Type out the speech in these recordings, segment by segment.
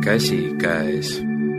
käsikäes.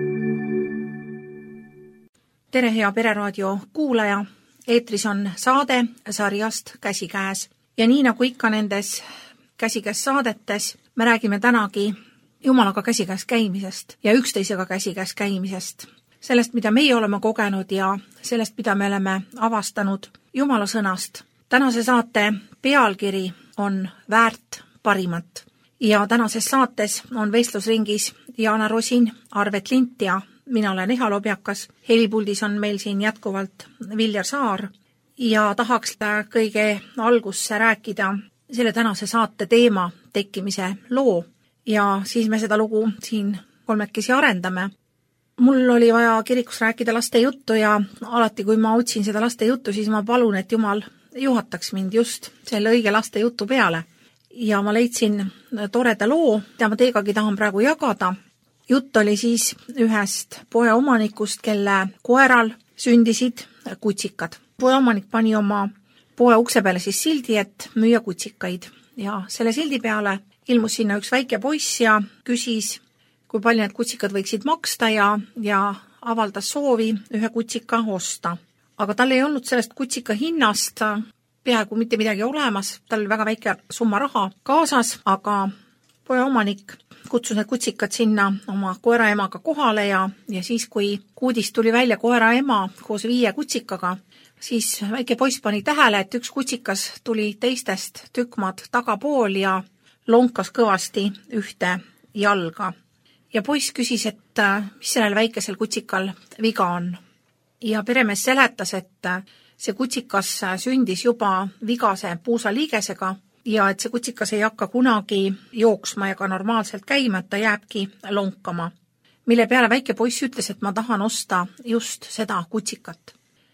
Tere, hea Pereraadio kuulaja! Eetris on saade sarjast Käsikäes. Ja nii nagu ikka nendes käsikäes saadetes, me räägime tänagi Jumalaga käsikäes käimisest ja üksteisega käsikäes käimisest. Sellest, mida meie oleme kogenud ja sellest, mida me oleme avastanud Jumala sõnast. Tänase saate pealkiri on Väärt parimat. Ja tänases saates on vestlusringis Jaana Rosin, Arvet Lint ja mina olen Eha Lobjakas. Helipuldis on meil siin jätkuvalt Viljar Saar ja tahaks kõige algusse rääkida selle tänase saate teema tekkimise loo ja siis me seda lugu siin kolmekesi arendame. Mul oli vaja kirikus rääkida laste juttu ja alati, kui ma otsin seda laste juttu, siis ma palun, et Jumal juhataks mind just selle õige laste jutu peale. Ja ma leidsin toreda loo, mida ma teegagi tahan praegu jagada. Jutt oli siis ühest poeomanikust, kelle koeral sündisid kutsikad. Poeomanik pani oma poe ukse peale siis sildi, et müüa kutsikaid. Ja selle sildi peale ilmus sinna üks väike poiss ja küsis, kui palju need kutsikad võiksid maksta ja avaldas soovi ühe kutsika osta. Aga tal ei olnud sellest kutsika hinnast peaaegu mitte midagi olemas, tal oli väga väike summa raha kaasas, aga poeomanik kutsus need kutsikad sinna oma koeraemaga kohale ja siis, kui kuudist tuli välja koeraema koos 5 kutsikaga, siis väike poiss pani tähele, et üks kutsikas tuli teistest tükkmaad tagapool ja lonkas kõvasti ühte jalga. Ja poiss küsis, et mis sellel väikesel kutsikal viga on. Ja peremees seletas, et see kutsikas sündis juba vigase puusaliigesega ja et see kutsikas ei hakka kunagi jooksma ega normaalselt käima, et ta jääbki lonkama. Mille peale väike poiss ütles, et ma tahan osta just seda kutsikat.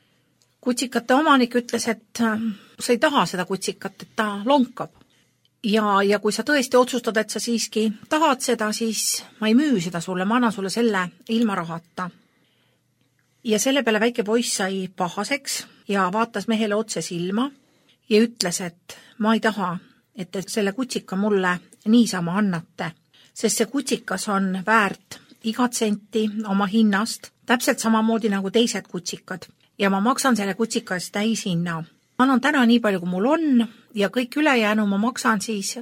Kutsikate omanik ütles, et sa ei taha seda kutsikat, et ta lonkab. Ja kui sa tõesti otsustad, et sa siiski tahad seda, siis ma ei müü seda sulle, ma annan sulle selle ilma rahata. Ja selle peale väike poiss sai pahaseks ja vaatas mehele otse silma ja ütles, et ma ei taha, et te selle kutsika mulle niisama annate, sest see kutsikas on väärt igat senti oma hinnast, täpselt samamoodi nagu teised kutsikad ja ma maksan selle kutsika eest täishinna. Ma annan täna nii palju, kui mul on ja kõik ülejäänu ma maksan siis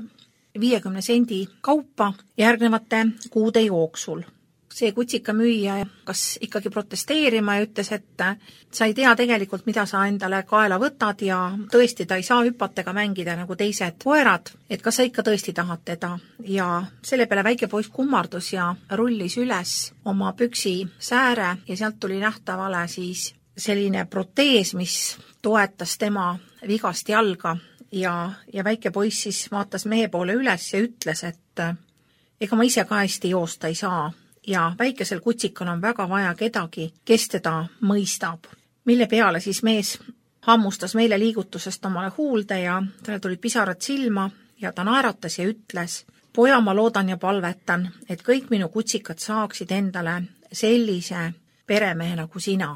50 sendi kaupa järgnevate kuude jooksul. See kutsika müüja kas ikkagi protesteerima ja ütles, et sa ei tea tegelikult, mida sa endale kaela võtad ja tõesti ta ei saa hüpata ega mängida nagu teised koerad, et kas sa ikka tõesti tahad teda. Ja selle peale väike poiss kummardus ja rullis üles oma püksi sääre ja sealt tuli nähtavale siis selline protees, mis toetas tema vigast jalga ja väike poiss siis vaatas mehe poole üles ja ütles, et ega ma ise ka hästi joosta ei saa ja väikesel kutsikal on väga vaja kedagi, kes teda mõistab. Mille peale siis mees hammustas meile liigutusest omale huulde ja talle tulid pisarad silma ja ta naeratas ja ütles, poja, ma loodan ja palvetan, et kõik minu kutsikad saaksid endale sellise peremehe nagu sina.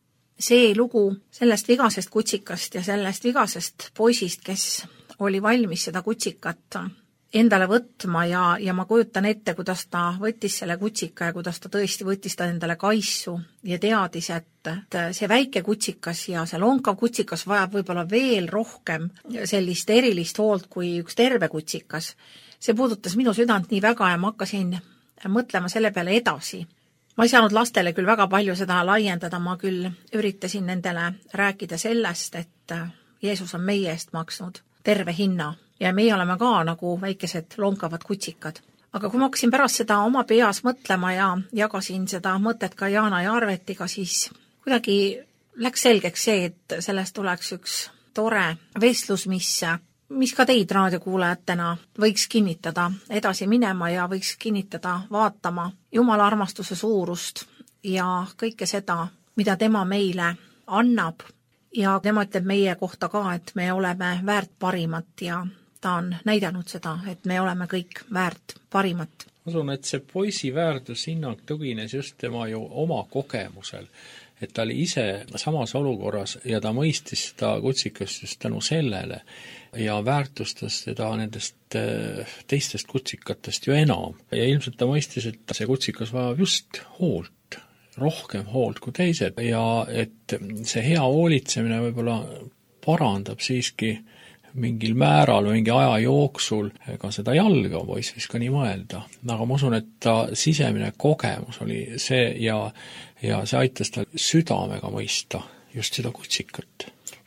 See lugu sellest vigasest kutsikast ja sellest vigasest poisist, kes oli valmis seda kutsikat endale võtma ja ma kujutan ette, kuidas ta võttis selle kutsika ja kuidas ta tõesti võttis ta endale kaissu ja teadis, et see väike kutsikas ja see lonkav kutsikas vajab võib-olla veel rohkem sellist erilist hoolt kui üks terve kutsikas. See puudutas minu südant nii väga ja ma hakkasin mõtlema selle peale edasi. Ma ei saanud lastele küll väga palju seda laiendada, ma küll üritasin nendele rääkida sellest, et Jeesus on meie eest maksnud terve hinna ja meie oleme ka nagu väikesed lonkavad kutsikad. Aga kui ma hakkasin pärast seda oma peas mõtlema ja jagasin seda mõtet ka Jaana ja Arvetiga, siis kuidagi läks selgeks see, et sellest tuleks üks tore vestlus, mis ka teid raadiokuulajatena võiks kinnitada edasi minema ja võiks kinnitada vaatama Jumala armastuse suurust ja kõike seda, mida tema meile annab. Ja tema ütleb meie kohta ka, et me oleme väärt parimat ja ta on näidanud seda, et me oleme kõik väärt parimat. Ma usun, et see poisi väärtushinnang tugines just tema ju oma kogemusel. et ta oli ise samas olukorras ja ta mõistis seda kutsikast just tänu sellele ja väärtustas teda nendest teistest kutsikatest ju enam. Ja ilmselt ta mõistis, et see kutsikas vajab just hoolt, rohkem hoolt kui teised ja et see hea hoolitsemine võib-olla parandab siiski mingil määral või mingi aja jooksul ka seda jalga, poiss võis ka nii mõelda. Aga ma usun, et ta sisemine kogemus oli see ja see aitas tal südamega mõista just seda kutsikat.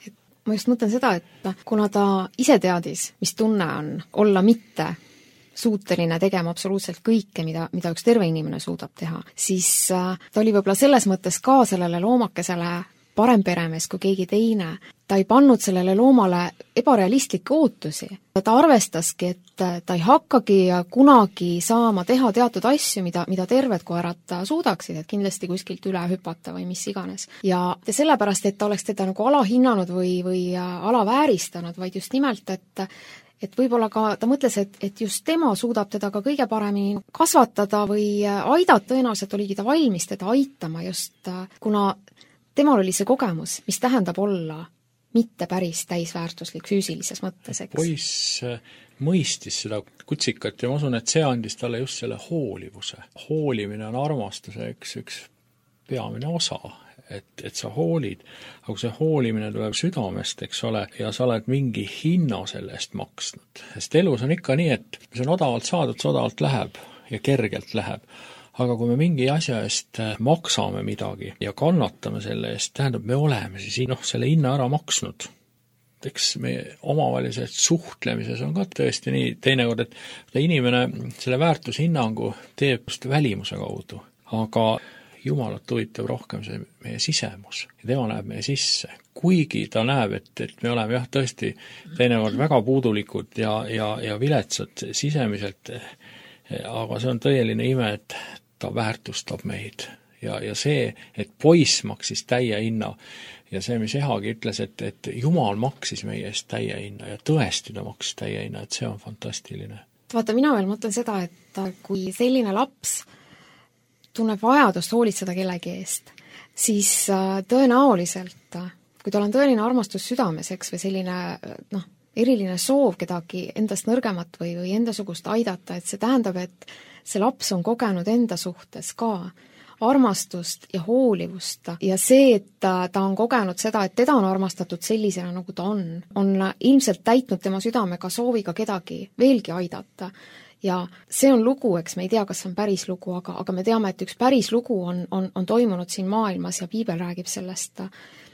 Ma just mõtlen seda, et kuna ta ise teadis, mis tunne on olla mitte suuteline tegema absoluutselt kõike, mida üks terve inimene suudab teha, siis ta oli võib-olla selles mõttes ka sellele loomakesele parem peremees kui keegi teine. Ta ei pannud sellele loomale ebarealistlikke ootusi. Ta arvestaski, et ta ei hakkagi kunagi saama teha teatud asju, mida terved koerad suudaksid, et kindlasti kuskilt üle hüpata või mis iganes. Ja sellepärast, et ta oleks teda nagu alahinnanud või alavääristanud, vaid just nimelt, et võib-olla ka ta mõtles, et just tema suudab teda ka kõige paremini kasvatada või aidata, tõenäoliselt oligi ta valmis teda aitama just, kuna temal oli see kogemus, mis tähendab olla mitte päris täisväärtuslik füüsilises mõttes, eks. Poiss mõistis seda kutsikat ja ma usun, et see andis talle just selle hoolivuse. Hoolimine on armastuse üks peamine osa, et sa hoolid, aga see hoolimine tuleb südamest, eks ole, ja sa oled mingi hinna selle eest maksnud. Sest elus on ikka nii, et mis on odavalt saadud, see odavalt läheb ja kergelt läheb. Aga kui me mingi asja eest maksame midagi ja kannatame selle eest, tähendab, me oleme siis selle hinna ära maksnud. Eks me omavaheliselt suhtlemises on ka tõesti nii teinekord, et inimene selle väärtushinnangu teeb just välimuse kaudu, aga Jumalat huvitab rohkem see meie sisemus ja tema näeb meie sisse. Kuigi ta näeb, et me oleme tõesti teinekord väga puudulikud ja viletsad sisemiselt, aga see on tõeline ime, et ta väärtustab meid ja see, et poiss maksis täie hinna ja see, mis Ehagi ütles, et Jumal maksis meie eest täie hinna ja tõesti ta maksis täie hinna, et see on fantastiline. Vaata, mina veel mõtlen seda, et kui selline laps tunneb vajadust hoolitseda kellegi eest, siis tõenäoliselt, kui tal on tõeline armastus südames, eks, või selline eriline soov kedagi endast nõrgemat või endasugust aidata, et see tähendab, et see laps on kogenud enda suhtes ka armastust ja hoolivust ja see, et ta on kogenud seda, et teda on armastatud sellisena, nagu ta on ilmselt täitnud tema südamega sooviga kedagi veelgi aidata. Ja see on lugu, eks me ei tea, kas see on päris lugu, aga me teame, et üks päris lugu on toimunud siin maailmas ja piibel räägib sellest,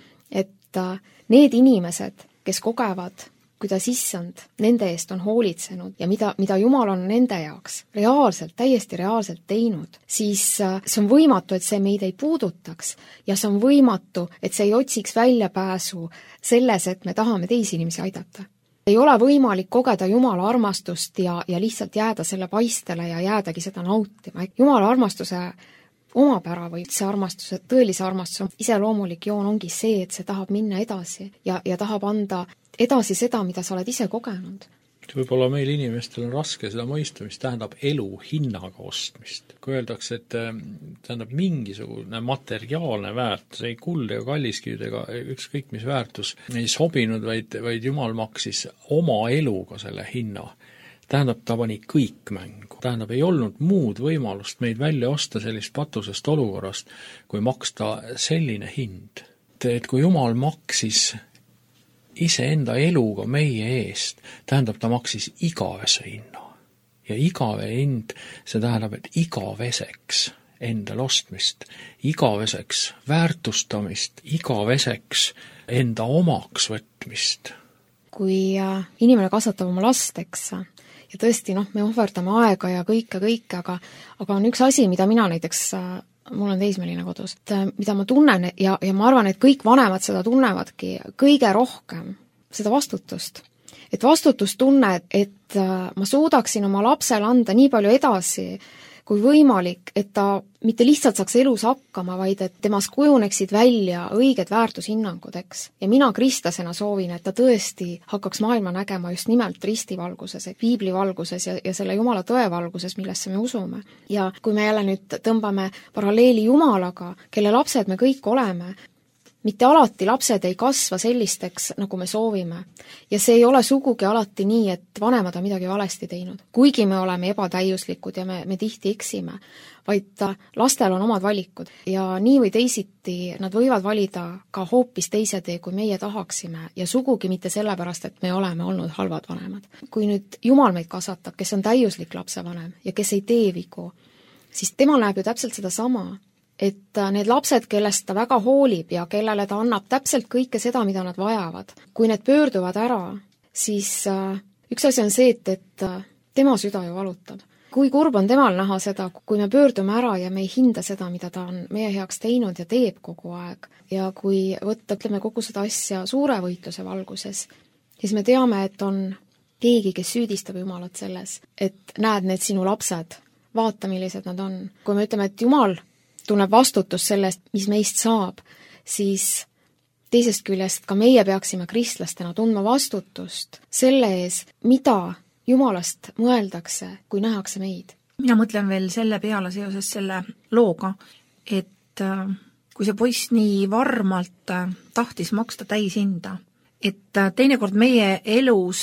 et need inimesed, kes kogevad, kuidas issand nende eest on hoolitsenud ja mida Jumal on nende jaoks reaalselt, täiesti reaalselt teinud, siis see on võimatu, et see meid ei puudutaks ja see on võimatu, et see ei otsiks väljapääsu selles, et me tahame teisi inimesi aidata. Ei ole võimalik kogeda Jumala armastust ja lihtsalt jääda selle paistele ja jäädagi seda nautima. Jumala armastuse omapära või see armastuse, tõelise armastuse iseloomulik joon ongi see, et see tahab minna edasi ja tahab anda edasi seda, mida sa oled ise kogenud. Võib-olla meil inimestel on raske seda mõista, mis tähendab elu hinnaga ostmist. Kui öeldakse, et tähendab mingisugune materiaalne väärtus, ei kuld ega kalliskivid ega ükskõik mis väärtus ei sobinud, vaid Jumal maksis oma eluga selle hinna. Tähendab, ta pani kõik mängu. Tähendab, ei olnud muud võimalust meid välja osta sellist patusest olukorrast, kui maksta selline hind. Et kui Jumal maksis iseenda eluga meie eest, tähendab, ta maksis igavese hinna. Ja igave hind, see tähendab, et igaveseks endale ostmist, igaveseks väärtustamist, igaveseks enda omaks võtmist. Kui inimene kasvatab oma last, eks, ja tõesti, me ohverdame aega ja kõike, aga on üks asi, mida mina näiteks mul on teismeline kodus, mida ma tunnen ja ma arvan, et kõik vanemad seda tunnevadki kõige rohkem, seda vastutust. Et vastutustunne, et ma suudaksin oma lapsele anda nii palju edasi, kui võimalik, et ta mitte lihtsalt saaks elus hakkama, vaid et temas kujuneksid välja õiged väärtushinnangud, eks. Ja mina kristlasena soovin, et ta tõesti hakkaks maailma nägema just nimelt ristivalguses, piiblivalguses ja selle Jumala tõevalguses, millesse me usume. Ja kui me jälle nüüd tõmbame paralleeli Jumalaga, kelle lapsed me kõik oleme, mitte alati lapsed ei kasva sellisteks, nagu me soovime. Ja see ei ole sugugi alati nii, et vanemad on midagi valesti teinud. Kuigi me oleme ebatäiuslikud ja me tihti eksime, vaid lastel on omad valikud. Ja nii või teisiti nad võivad valida ka hoopis teise tee, kui meie tahaksime. Ja sugugi mitte sellepärast, et me oleme olnud halvad vanemad. Kui nüüd Jumal meid kasvatab, kes on täiuslik lapsevanem ja kes ei tee vigu, siis tema näeb ju täpselt seda sama, et need lapsed, kellest ta väga hoolib ja kellele ta annab täpselt kõike seda, mida nad vajavad, kui need pöörduvad ära, siis üks asi on see, et tema süda ju valutab. Kui kurb on temal näha seda, kui me pöördume ära ja me ei hinda seda, mida ta on meie heaks teinud ja teeb kogu aeg. Ja kui võtta, ütleme, kogu seda asja suure võitluse valguses, siis me teame, et on keegi, kes süüdistab Jumalat selles, et näed need sinu lapsed, vaata, millised nad on. Kui me ütleme, et Jumal tunneb vastutus sellest, mis meist saab, siis teisest küljest ka meie peaksime kristlastena tundma vastutust selle ees, mida Jumalast mõeldakse, kui nähakse meid. Mina mõtlen veel selle peale seoses selle looga, et kui see poiss nii varmalt tahtis maksta täishinda, et teinekord meie elus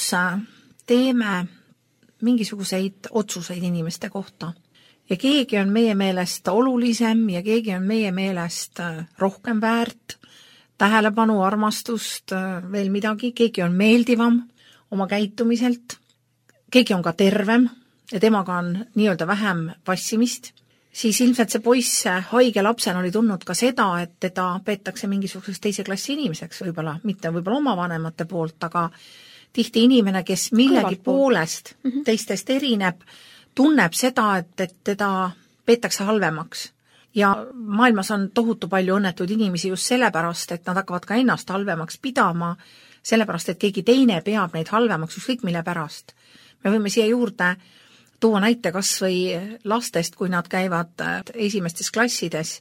teeme mingisuguseid otsuseid inimeste kohta. Ja keegi on meie meelest olulisem ja keegi on meie meelest rohkem väärt, tähelepanu, armastust, veel midagi, keegi on meeldivam oma käitumiselt, keegi on ka tervem ja temaga on nii-öelda vähem vassimist, siis ilmselt see poiss haige lapsena oli tundnud ka seda, et teda peetakse mingisuguseks teise klassi inimeseks võib-olla, mitte võib-olla oma vanemate poolt, aga tihti inimene, kes millegi poolest teistest erineb, tunneb seda, et teda peetakse halvemaks. Ja maailmas on tohutu palju õnnetuid inimesi just sellepärast, et nad hakkavad ka ennast halvemaks pidama, sellepärast, et keegi teine peab neid halvemaks ükskõik mille pärast. Me võime siia juurde tuua näite kas või lastest, kui nad käivad esimestes klassides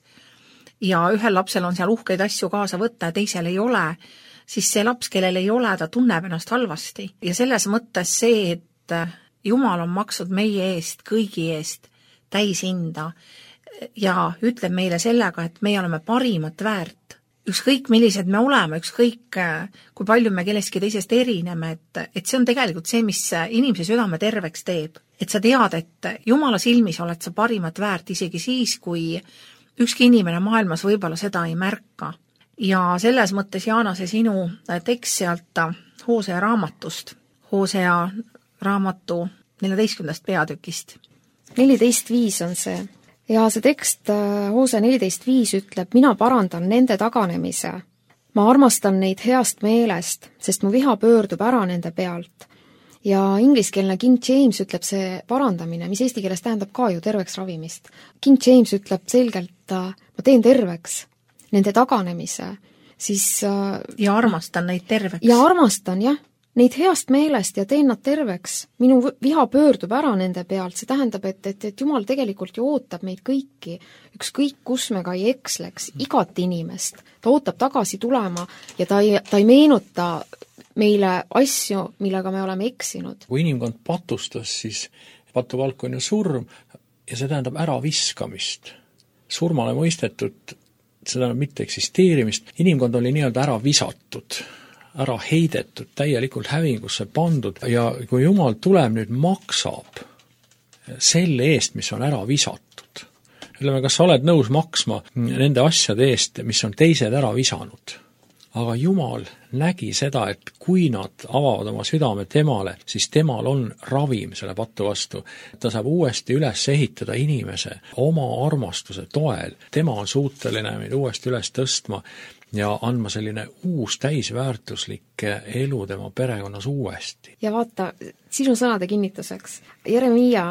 ja ühel lapsel on seal uhkeid asju kaasa võtta ja teisel ei ole, siis see laps, kellel ei ole, ta tunneb ennast halvasti. Ja selles mõttes see, et Jumal on maksnud meie eest, kõigi eest täishinda ja ütleb meile sellega, et meie oleme parimat väärt. Ükskõik millised me oleme, ükskõik kui palju me kellestki teisest erineme, et see on tegelikult see, mis inimese südame terveks teeb. Et sa tead, et Jumala silmis oled sa parimat väärt isegi siis, kui ükski inimene maailmas võib-olla seda ei märka. Ja selles mõttes, Jaana, see sinu tekst sealt Hoosea raamatust, Hoosea raamatu 14. peatükist. 14.5 on see. Ja see tekst Hoosea 14.5 ütleb, mina parandan nende taganemise. Ma armastan neid heast meelest, sest mu viha pöördub ära nende pealt. Ja ingliskeelne King James ütleb see parandamine, mis eesti keeles tähendab ka ju terveks ravimist. King James ütleb selgelt, ma teen terveks nende taganemise, siis ja armastan neid terveks. Ja armastan, jah. Neid heast meelest ja teen nad terveks. Minu viha pöördub ära nende pealt. See tähendab, et Jumal tegelikult ju ootab meid kõiki. Ükskõik, kus me ka ei eksleks. Igat inimest. Ta ootab tagasi tulema ja ta ei meenuta meile asju, millega me oleme eksinud. Kui inimkond patustas, siis patuvalk on ju surm ja see tähendab äraviskamist. Surmale mõistetud, see tähendab mitte eksisteerimist. Inimkond oli nii-öelda ära visatud, ära heidetud, täielikult hävingusse pandud ja kui Jumal tuleb nüüd maksab selle eest, mis on ära visatud. Ütleme, kas sa oled nõus maksma nende asjade eest, mis on teised ära visanud? Aga Jumal nägi seda, et kui nad avavad oma südame temale, siis temal on ravim selle patu vastu. Ta saab uuesti üles ehitada inimese oma armastuse toel. Tema on suuteline meid uuesti üles tõstma ja andma selline uus täisväärtuslik elu tema perekonnas uuesti. Ja vaata, sinu sõnade kinnituseks. Jeremiia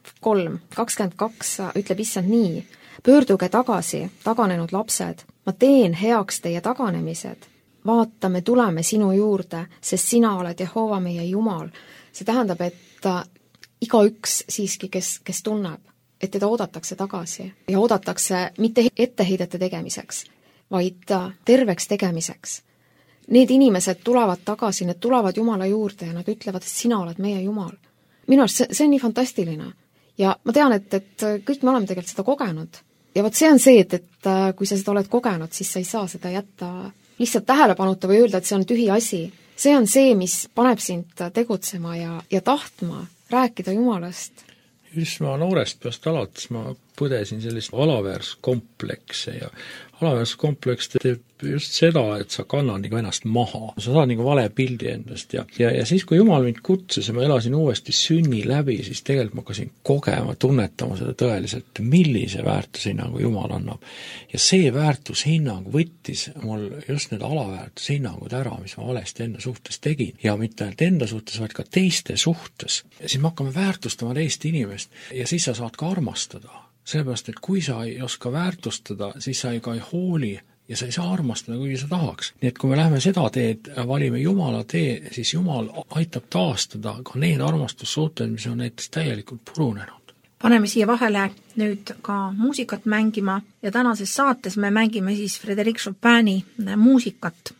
3:22 ütleb issand nii, pöörduge tagasi, taganenud lapsed, ma teen heaks teie taganemised. Vaata, me tuleme sinu juurde, sest sina oled Jehova meie Jumal. See tähendab, et igaüks siiski, kes tunneb, et teda oodatakse tagasi ja oodatakse mitte etteheidete tegemiseks, vaid terveks tegemiseks. Need inimesed tulevad tagasi, need tulevad Jumala juurde ja nad ütlevad, et sina oled meie Jumal. Minu arust see on nii fantastiline. Ja ma tean, et kõik me oleme tegelikult seda kogenud. Ja vot see on see, et kui sa seda oled kogenud, siis sa ei saa seda jätta lihtsalt tähelepanuta või öelda, et see on tühi asi. See on see, mis paneb sind tegutsema ja tahtma rääkida Jumalast. Just ma noorest peast alates ma põdesin sellist alaväärsuskomplekse ja alaväärsuskompleks teeb just seda, et sa kannad nagu ennast maha. Sa saad nagu vale pildi endast ja siis, kui Jumal mind kutsus ja ma elasin uuesti sünni läbi, siis tegelikult ma hakkasin kogema, tunnetama seda tõeliselt, millise väärtushinnangu Jumal annab. Ja see väärtushinnang võttis mul just need alaväärtushinnangud ära, mis ma valesti enda suhtes tegin. Ja mitte ainult enda suhtes, vaid ka teiste suhtes. Ja siis me hakkame väärtustama teist inimest ja siis sa saad ka armastada. Sellepärast, et kui sa ei oska väärtustada, siis sa ka ei hooli ja sa ei saa armastada, kui sa tahaks. Nii et kui me läheme seda teed, valime Jumala tee, siis Jumal aitab taastada ka need armastussuhted, mis on näiteks täielikult purunenud. Paneme siia vahele nüüd ka muusikat mängima ja tänases saates me mängime siis Frédéric Chopini muusikat.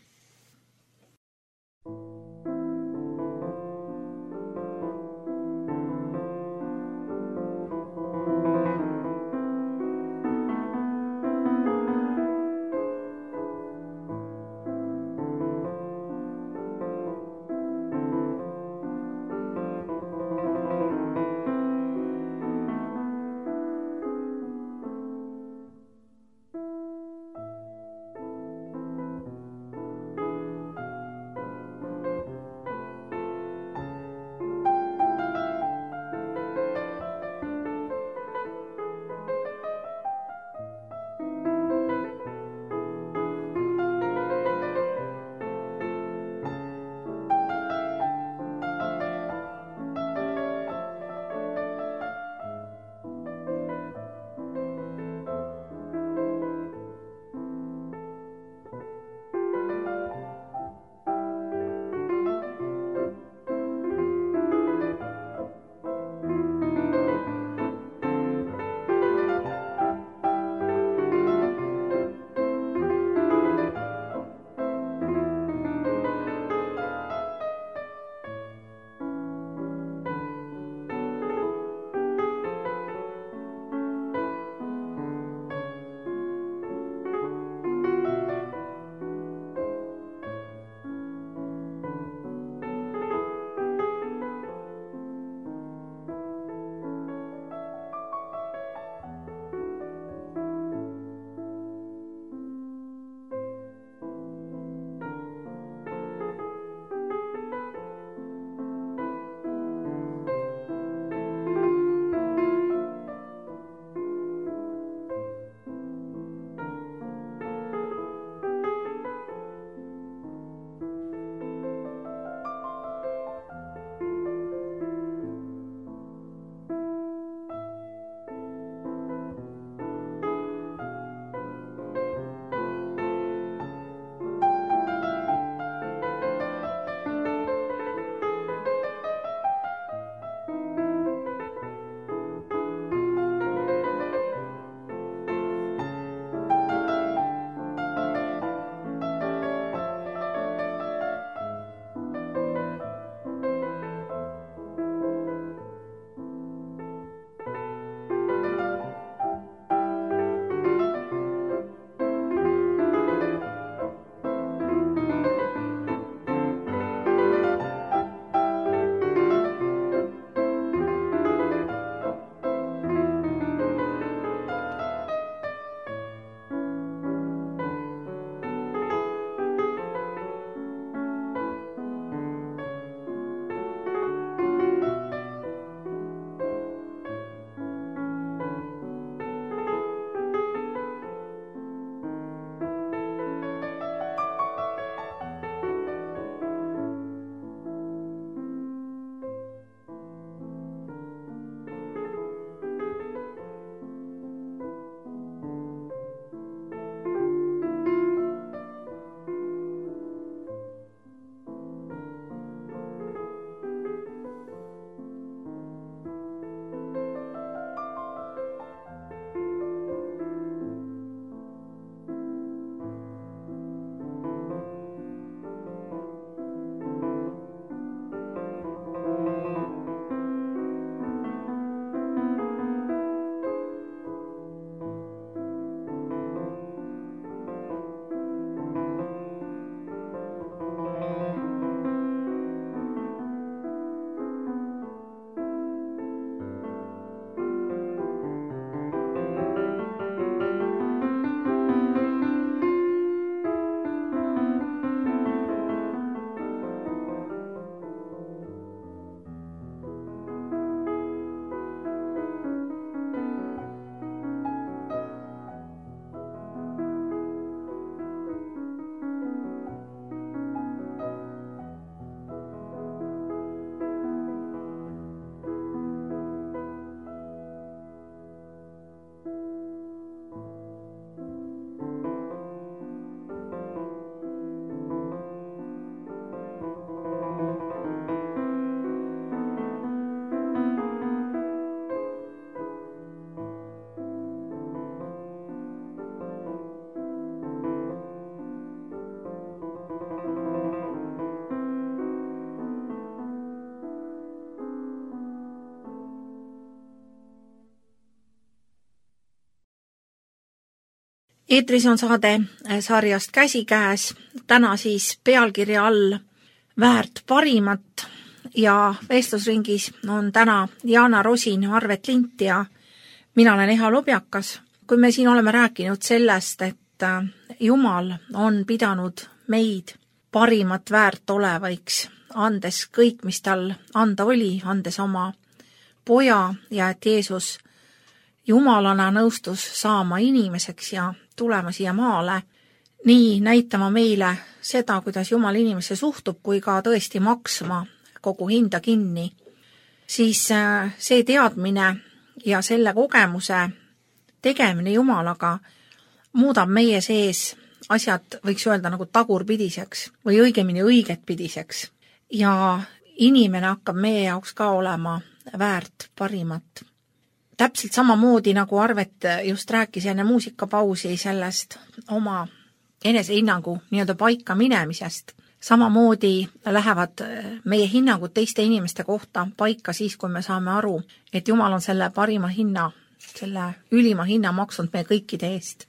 Eetris on saade sarjast Käsikäes, täna siis pealkirja all Väärt parimat ja vestlusringis on täna Jaana Rosin, Arvet Lint ja mina olen Eha Lobjakas. Kui me siin oleme rääkinud sellest, et Jumal on pidanud meid parimat väärt olevaiks, andes kõik, mis tal anda oli, andes oma poja ja et Jeesus Jumalana nõustus saama inimeseks ja tulema siia maale, nii näitama meile seda, kuidas Jumal inimesse suhtub, kui ka tõesti maksma kogu hinda kinni, siis see teadmine ja selle kogemuse tegemine Jumalaga muudab meie sees asjad, võiks öelda nagu tagurpidiseks või õigemini õigetpidiseks. Ja inimene hakkab meie jaoks ka olema väärt parimat. Täpselt samamoodi, nagu Arvet just rääkis enne muusikapausi sellest oma enesehinnangu nii-öelda paika minemisest. Samamoodi lähevad meie hinnangud teiste inimeste kohta paika siis, kui me saame aru, et Jumal on selle parima hinna, selle ülima hinna maksnud meie kõikide eest.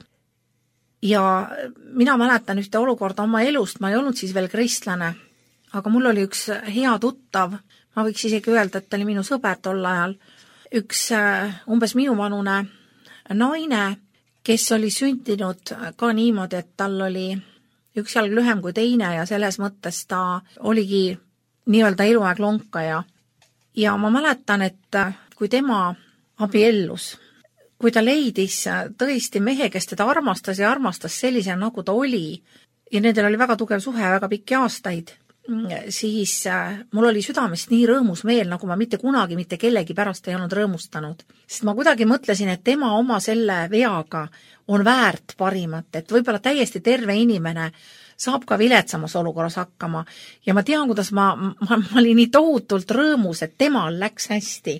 Ja mina mäletan ühte olukorda oma elust, ma ei olnud siis veel kristlane, aga mul oli üks hea tuttav, ma võiks isegi öelda, et ta oli minu sõber tol ajal, üks umbes minuvanune naine, kes oli sündinud ka niimoodi, et tal oli üks jalg lühem kui teine ja selles mõttes ta oligi nii-öelda eluaeg lonkaja. Ja ma mäletan, et kui tema abiellus, kui ta leidis tõesti mehe, kes teda armastas ja armastas sellise, nagu ta oli, ja nendel oli väga tugev suhe, väga pikki aastaid, siis mul oli südamest nii rõõmus meel, nagu ma mitte kunagi mitte kellegi pärast ei olnud rõõmustanud. Sest ma kuidagi mõtlesin, et tema oma selle veaga on väärt parimat, et võib-olla täiesti terve inimene saab ka viletsamas olukorras hakkama. Ja ma tean, kuidas ma olin nii tohutult rõõmus, et temal läks hästi.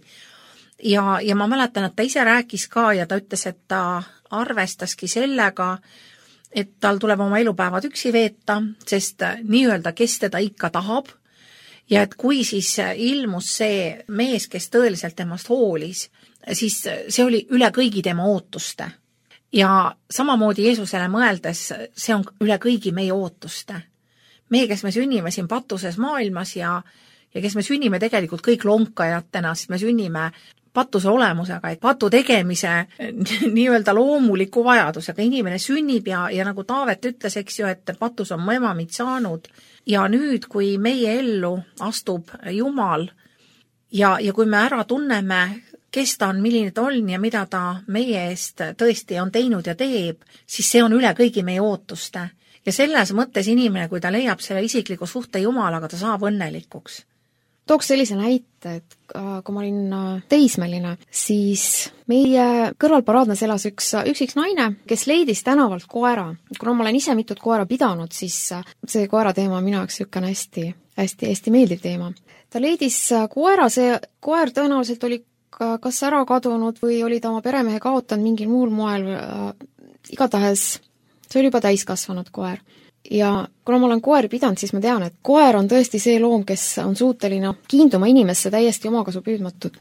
Ja ma mäletan, et ta ise rääkis ka ja ta ütles, et ta arvestaski sellega, et tal tuleb oma elupäevad üksi veeta, sest nii-öelda, kes teda ikka tahab, ja et kui siis ilmus see mees, kes tõeliselt temast hoolis, siis see oli üle kõigi tema ootuste. Ja samamoodi Jeesusele mõeldes, see on üle kõigi meie ootuste. Meie, kes me sünnime siin patuses maailmas ja kes me sünnime tegelikult kõik lonkajatena, siis me sünnime patuse olemusega, et patu tegemise nii-öelda loomuliku vajadusega. Inimene sünnib ja nagu Taavet ütles, eks ju, et patus on mu ema mind saanud. Ja nüüd, kui meie ellu astub Jumal ja kui me ära tunneme, kes ta on, milline ta on ja mida ta meie eest tõesti on teinud ja teeb, siis see on üle kõigi meie ootuste. Ja selles mõttes inimene, kui ta leiab selle isikliku suhte Jumalaga, ta saab õnnelikuks. Tooks sellise näite, et kui ma olin teismeline, siis meie kõrval paraadnas elas üks naine, kes leidis tänavalt koera. Kuna ma olen ise mitut koera pidanud, siis see koera teema on minu jaoks niisugune hästi meeldiv teema. Ta leidis koera, see koer tõenäoliselt oli kas ära kadunud või oli ta oma peremehe kaotanud mingil muul moel. Igatahes see oli juba täiskasvanud koer. Ja kuna ma olen koeri pidanud, siis ma tean, et koer on tõesti see loom, kes on suuteline kiinduma inimesse täiesti omakasu püüdmatult.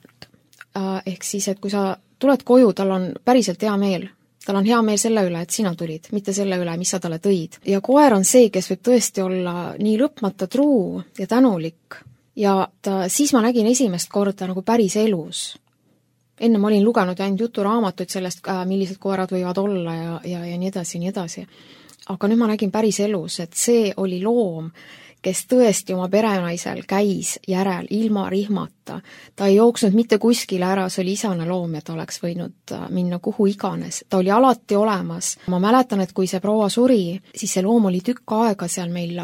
Ehk siis, et kui sa tuled koju, tal on päriselt hea meel. Tal on hea meel selle üle, et sina tulid, mitte selle üle, mis sa talle tõid. Ja koer on see, kes võib tõesti olla nii lõpmata truu ja tänulik. Ja siis ma nägin esimest korda nagu päris elus. Enne ma olin lugenud ainult juturaamatuid sellest, millised koerad võivad olla ja nii edasi. Aga nüüd ma nägin päris elus, et see oli loom, kes tõesti oma perenaisel käis järel ilma rihmata. Ta ei jooksnud mitte kuskile ära, see oli isane loom ja ta oleks võinud minna kuhu iganes. Ta oli alati olemas. Ma mäletan, et kui see proua suri, siis see loom oli tükk aega seal meil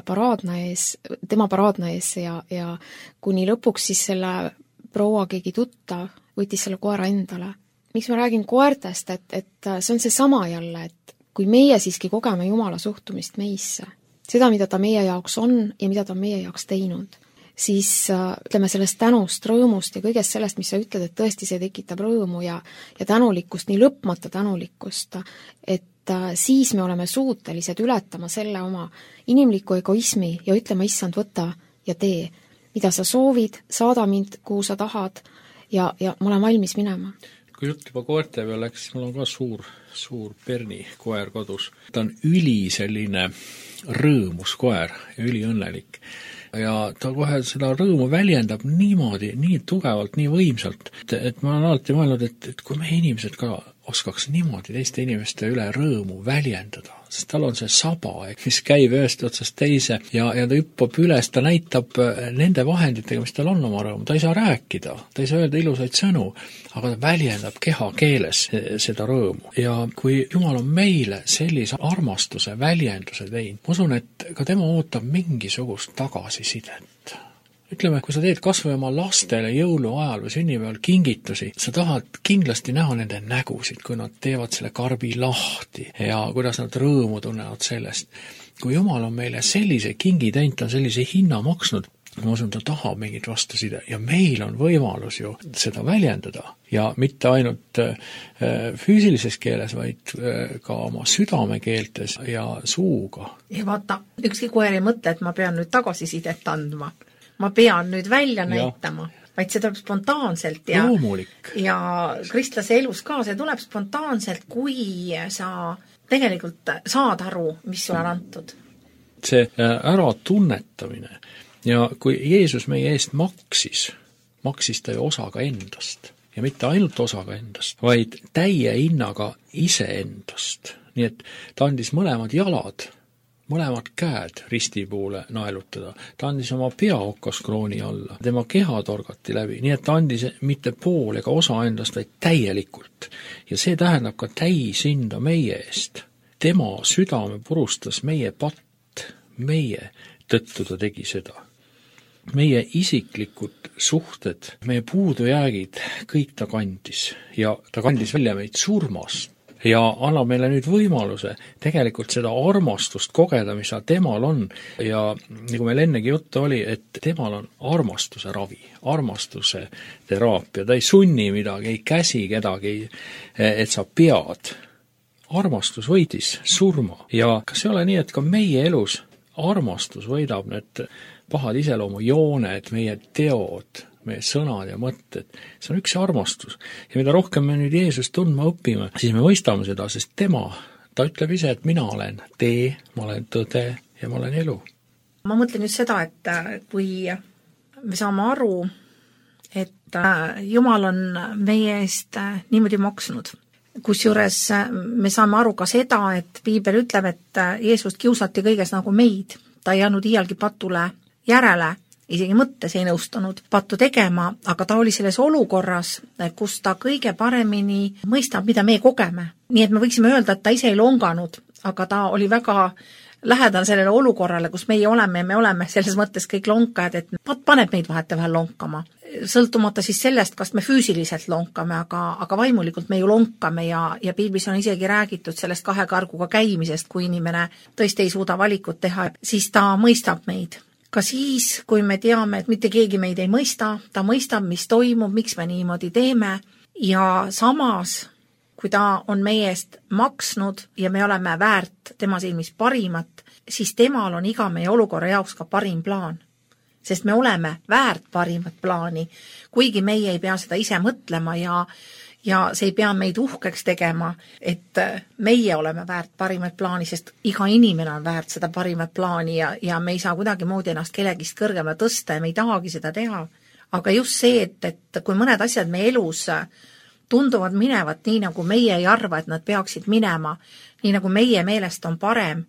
tema paraadna ees ja kuni lõpuks siis selle proua keegi tuttav võttis selle koera endale. Miks ma räägin koertest, et see on see sama jälle, et kui meie siiski kogeme Jumala suhtumist meisse, seda, mida ta meie jaoks on ja mida ta on meie jaoks teinud, siis ütleme sellest tänust, rõõmust ja kõigest sellest, mis sa ütled, et tõesti see tekitab rõõmu ja tänulikkust, nii lõpmata tänulikkust, et siis me oleme suutelised ületama selle oma inimliku egoismi ja ütlema, issand, võta ja tee, mida sa soovid, saada mind, kuhu sa tahad ja ma olen valmis minema. kui jutt juba koerte peal läks, siis mul on ka suur Berni koer kodus. Ta on selline rõõmus koer ja üliõnnelik. Ja ta kohe seda rõõmu väljendab niimoodi, nii tugevalt, nii võimsalt, et ma olen alati mõelnud, et kui me inimesed ka oskaks niimoodi teiste inimeste üle rõõmu väljendada, sest tal on see saba, mis käib ühest otsast teise ja ta hüppab üles, ta näitab nende vahenditega, mis tal on oma rõõmu. Ta ei saa rääkida, ta ei saa öelda ilusaid sõnu, aga ta väljendab kehakeeles seda rõõmu. Ja kui Jumal on meile sellise armastuse väljenduse teinud, ma usun, et ka tema ootab mingisugust tagasisidet. Ütleme, kui sa teed kas või oma lastele jõuluajal või sünnipäeval kingitusi, sa tahad kindlasti näha nende nägusid, kui nad teevad selle karbi lahti ja kuidas nad rõõmu tunnevad sellest. Kui Jumal on meile sellise kingi teinud, ta on sellise hinna maksnud, ma usun, ta tahab mingit vastuside ja meil on võimalus ju seda väljendada ja mitte ainult füüsilises keeles, vaid ka oma südamekeeltes ja suuga. Ja vaata, ükski koer ei mõtle, et ma pean nüüd tagasisidet andma. Ma pean nüüd välja näitama, vaid see tuleb spontaanselt ja loomulik. Ja kristlase elus ka see tuleb spontaanselt, kui sa tegelikult saad aru, mis sulle on antud. See ära tunnetamine ja kui Jeesus meie eest maksis ta ju osaga endast ja mitte ainult osaga endast, vaid täie hinnaga iseendast. Nii et ta andis mõlemad jalad, mõlemad käed risti poole naelutada. Ta andis oma pea okaskrooni alla, tema keha torgati läbi, nii et ta andis mitte pool ega osa endast, vaid täielikult. Ja see tähendab ka täishinda meie eest. Tema südame purustas meie patt, meie tõttu ta tegi seda. Meie isiklikud suhted, meie puudujäägid, kõik ta kandis ja ta kandis välja meid surmast. Ja annab meile nüüd võimaluse tegelikult seda armastust kogeda, mis temal on. Ja nagu meil ennegi juttu oli, et temal on armastuse ravi, armastuse teraapia. Ta ei sunni midagi, ei käsi kedagi, et sa pead. Armastus võitis surma. Ja kas ei ole nii, et ka meie elus armastus võidab need pahad iseloomu jooned, meie teod, meie sõnad ja mõtted, see on üks armastus. Ja mida rohkem me nüüd Jeesust tundma õpime, siis me mõistame seda, sest ta ütleb ise, et mina olen tee, ma olen tõde ja ma olen elu. Ma mõtlen just seda, et kui me saame aru, et Jumal on meie eest niimoodi maksnud, kusjuures me saame aru ka seda, et Piibel ütleb, et Jeesust kiusati kõiges nagu meid, ta ei andnud iialgi patule järele, isegi mõttes ei nõustunud pattu tegema, aga ta oli selles olukorras, kus ta kõige paremini mõistab, mida me kogeme. Nii et me võiksime öelda, et ta ise ei longanud, aga ta oli väga lähedal sellele olukorrale, kus meie oleme ja me oleme selles mõttes kõik lonkajad, et pat paneb meid vahetevahel lonkama. Sõltumata siis sellest, kas me füüsiliselt lonkame, aga vaimulikult me ju lonkame ja Piiblis on isegi räägitud sellest 2 karguga käimisest, kui inimene tõesti ei suuda valikut teha, siis ta mõistab meid. Ka siis, kui me teame, et mitte keegi meid ei mõista, ta mõistab, mis toimub, miks me niimoodi teeme ja samas, kui ta on meie eest maksnud ja me oleme väärt tema silmis parimat, siis temal on iga meie olukorra jaoks ka parim plaan. Sest me oleme väärt parimat plaani, kuigi meie ei pea seda ise mõtlema ja see ei pea meid uhkeks tegema, et meie oleme väärt parimat plaani, sest iga inimene on väärt seda parimat plaani ja me ei saa kuidagi moodi ennast kellegist kõrgemale tõsta ja me ei tahagi seda teha. Aga just see, et kui mõned asjad meie elus tunduvad minevat nii, nagu meie ei arva, et nad peaksid minema, nii nagu meie meelest on parem,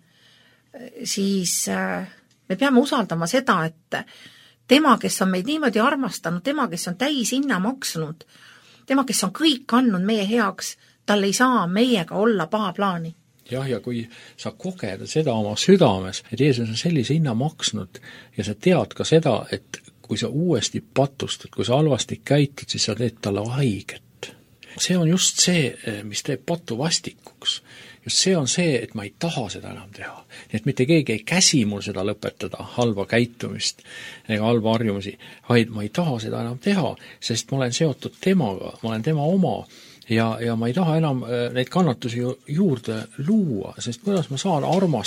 siis me peame usaldama seda, et tema, kes on meid niimoodi armastanud, tema, kes on täis hinna maksnud, tema, kes on kõik andnud meie heaks, tal ei saa meiega olla paha plaani. Jah, ja kui sa kogeda seda oma südames, et Jeesus on sellise hinna maksnud ja sa tead ka seda, et kui sa uuesti patustad, kui sa halvasti käitud, siis sa teed talle haiget. See on just see, mis teeb patu vastikuks. Just see on see, et ma ei taha seda enam teha. Nii et mitte keegi ei käsi mul seda lõpetada, halva käitumist ega halva harjumusi, vaid ma ei taha seda enam teha, sest ma olen seotud temaga, ma olen tema oma ja ma ei taha enam neid kannatusi juurde luua, sest kuidas ma saan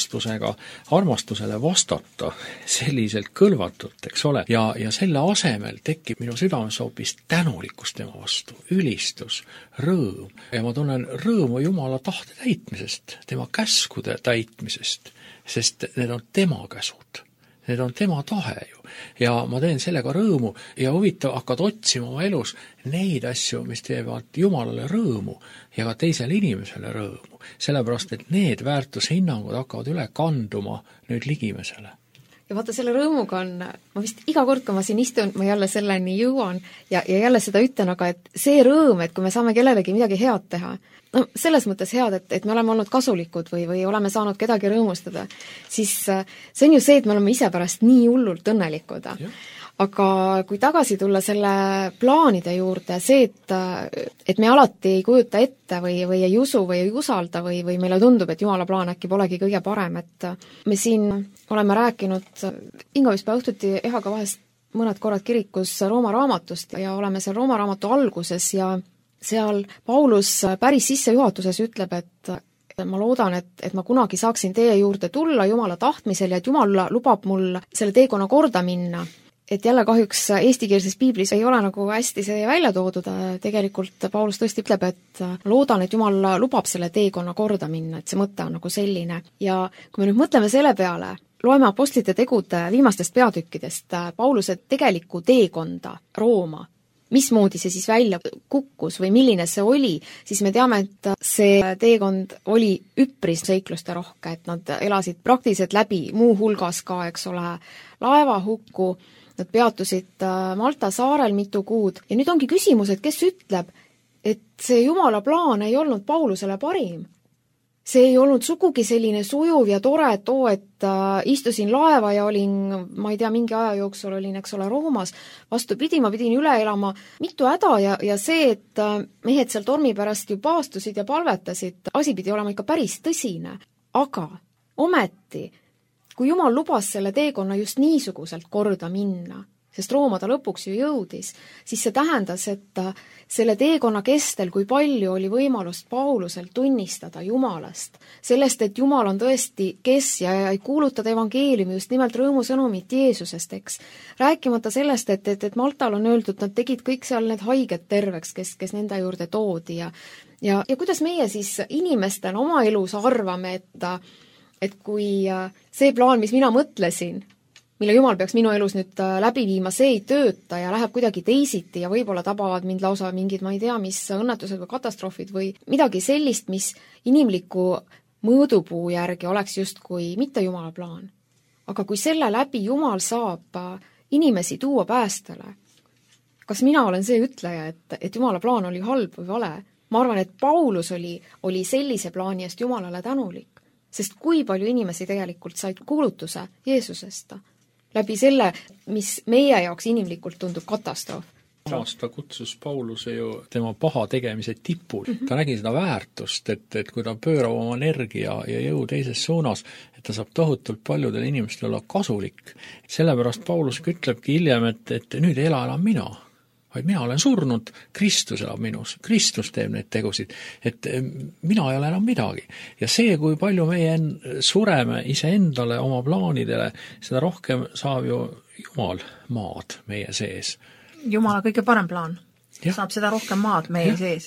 armastusele vastata selliselt kõlvatult, eks ole, ja selle asemel tekib minu südames hoopis tänulikkus tema vastu, ülistus, rõõm, ja ma tunnen rõõmu Jumala tahte täitmisest, tema käskude täitmisest, sest need on tema käsud. Need on tema tahe ju. Ja ma teen sellega rõõmu ja huvitav hakkad otsima oma elus neid asju, mis teevad Jumalale rõõmu ja ka teisele inimesele rõõmu. Sellepärast, et need väärtushinnangud hakkavad üle kanduma nüüd ligimesele. Ja vaata, selle rõõmuga on, ma vist iga kord, kui ma siin istun, ma jälle selleni jõuan ja jälle seda ütlen, aga et see rõõm, et kui me saame kellelegi midagi head teha, no selles mõttes head, et me oleme olnud kasulikud või oleme saanud kedagi rõõmustada, siis see on ju see, et me oleme ise pärast nii hullult õnnelikud. Aga kui tagasi tulla selle plaanide juurde, see, et me alati ei kujuta ette või ei usu või ei usalda või meile tundub, et Jumala plaan äkki polegi kõige parem, et me siin oleme rääkinud Ingovispäeva õhtuti Ehaga vahest mõned korrad kirikus Rooma raamatust ja oleme seal Rooma raamatu alguses ja seal Paulus päris sissejuhatuses ütleb, et ma loodan, et ma kunagi saaksin teie juurde tulla Jumala tahtmisel ja et Jumal lubab mul selle teekonna korda minna. Et jälle kahjuks eestikeelses piiblis ei ole nagu hästi see välja toodud, tegelikult Paulus tõesti ütleb, et loodan, et Jumal lubab selle teekonna korda minna, et see mõte on nagu selline. Ja kui me nüüd mõtleme selle peale, loeme apostlite tegude viimastest peatükkidest Pauluse tegelikku teekonda Rooma, mismoodi see siis välja kukkus või milline see oli, siis me teame, et see teekond oli üpris seikluste rohke, et nad elasid praktiliselt läbi, muu hulgas ka, eks ole, laevahukku, nad peatusid Malta saarel mitu kuud ja nüüd ongi küsimus, et kes ütleb, et see Jumala plaan ei olnud Paulusele parim. See ei olnud sugugi selline sujuv ja tore, et istusin laeva ja olin, ma ei tea, mingi aja jooksul olin, eks ole, Roomas. Vastupidi, ma pidin üle elama mitu häda ja see, et mehed seal tormi pärast ju paastusid ja palvetasid, asi pidi olema ikka päris tõsine. Aga ometi, kui Jumal lubas selle teekonna just niisuguselt korda minna, sest Rooma ta lõpuks ju jõudis, siis see tähendas, et selle teekonna kestel, kui palju oli võimalust Paulusel tunnistada Jumalast, sellest, et Jumal on tõesti kes ja ei kuulutada evangeeliumi, just nimelt rõõmusõnumit Jeesusest, eks. Rääkimata sellest, et Maltal on öeldud, nad tegid kõik seal need haiged terveks, kes nende juurde toodi ja kuidas meie siis inimestena oma elus arvame, et kui see plaan, mis mina mõtlesin, mille Jumal peaks minu elus nüüd läbi viima, see ei tööta ja läheb kuidagi teisiti ja võib-olla tabavad mind lausa mingid, ma ei tea, mis õnnetused või katastroofid või midagi sellist, mis inimliku mõõdupuu järgi oleks justkui mitte Jumala plaan. Aga kui selle läbi Jumal saab inimesi tuua päästele, kas mina olen see ütleja, et Jumala plaan oli halb või vale? Ma arvan, et Paulus oli sellise plaani eest Jumalale tänulik, sest kui palju inimesi tegelikult said kuulutuse Jeesusest läbi selle, mis meie jaoks inimlikult tundub katastroof. Samas ta kutsus Pauluse ju tema paha tegemise tipul. Ta nägi seda väärtust, et kui ta pöörab oma energia ja jõu teises suunas, et ta saab tohutult paljudele inimestele olla kasulik. Sellepärast Paulus ütlebki hiljem, et nüüd ei ela enam mina, vaid mina olen surnud, Kristus elab minus, Kristus teeb neid tegusid, et mina ei ole enam midagi. Ja see, kui palju meie sureme iseendale oma plaanidele, seda rohkem saab ju Jumal maad meie sees. Jumala kõige parem plaan. Saab seda rohkem maad meie sees.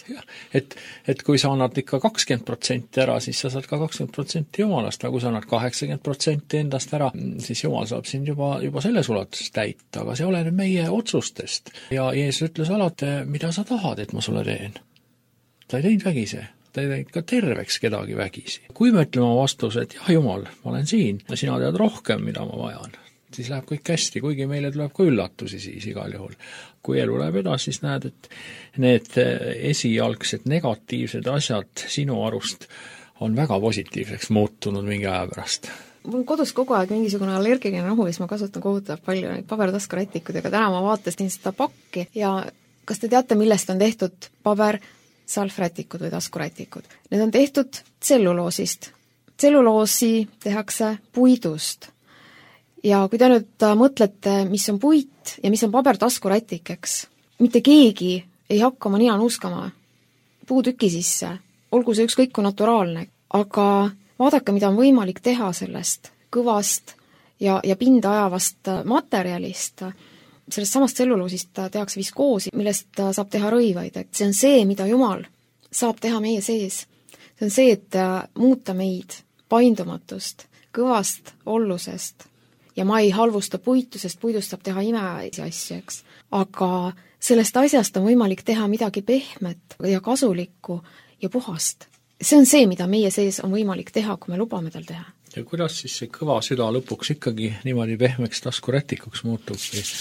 Et kui sa annad ikka 20% ära, siis sa saad ka 20% Jumalast, aga kui sa annad 80% endast ära, siis Jumal saab sind juba selles ulatuses täita, aga see oleneb meie otsustest. Ja Jeesus ütles alati, mida sa tahad, et ma sulle teen. Ta ei teinud vägise, ta ei teinud ka terveks kedagi vägisi. Kui me ütleme vastuse, et jah, Jumal, ma olen siin, sina tead rohkem, mida ma vajan, siis läheb kõik hästi, kuigi meile tuleb ka üllatusi siis igal juhul. Kui elu läheb edasi, siis näed, et need esialgsed negatiivsed asjad sinu arust on väga positiivseks muutunud mingi aja pärast. Mul on kodus kogu aeg mingisugune allergiline nohu, siis ma kasutan kohutavalt palju neid pabertaskurätikud, aga täna ma vaatasin seda pakki ja kas te teate, millest on tehtud paber, salvrätikud või taskurätikud? Need on tehtud tselluloosist. Tselluloosi tehakse puidust. Ja kui te nüüd mõtlete, mis on puit ja mis on pabertaskurätik, eks, mitte keegi ei hakka oma nina nuuskama puutüki sisse, olgu see ükskõik kui naturaalne, aga vaadake, mida on võimalik teha sellest kõvast ja pinda ajavast materjalist, sellest samast tselluloosist tehakse viskoosi, millest saab teha rõivaid, et see on see, mida Jumal saab teha meie sees. See on see, et muuta meid paindumatust, kõvast ollusest ja ma ei halvusta puitu, sest puidust saab teha imeasi asju, eks. Aga sellest asjast on võimalik teha midagi pehmet ja kasulikku ja puhast. See on see, mida meie sees on võimalik teha, kui me lubame tal teha. Ja kuidas siis see kõva süda lõpuks ikkagi niimoodi pehmeks taskurätikuks muutub?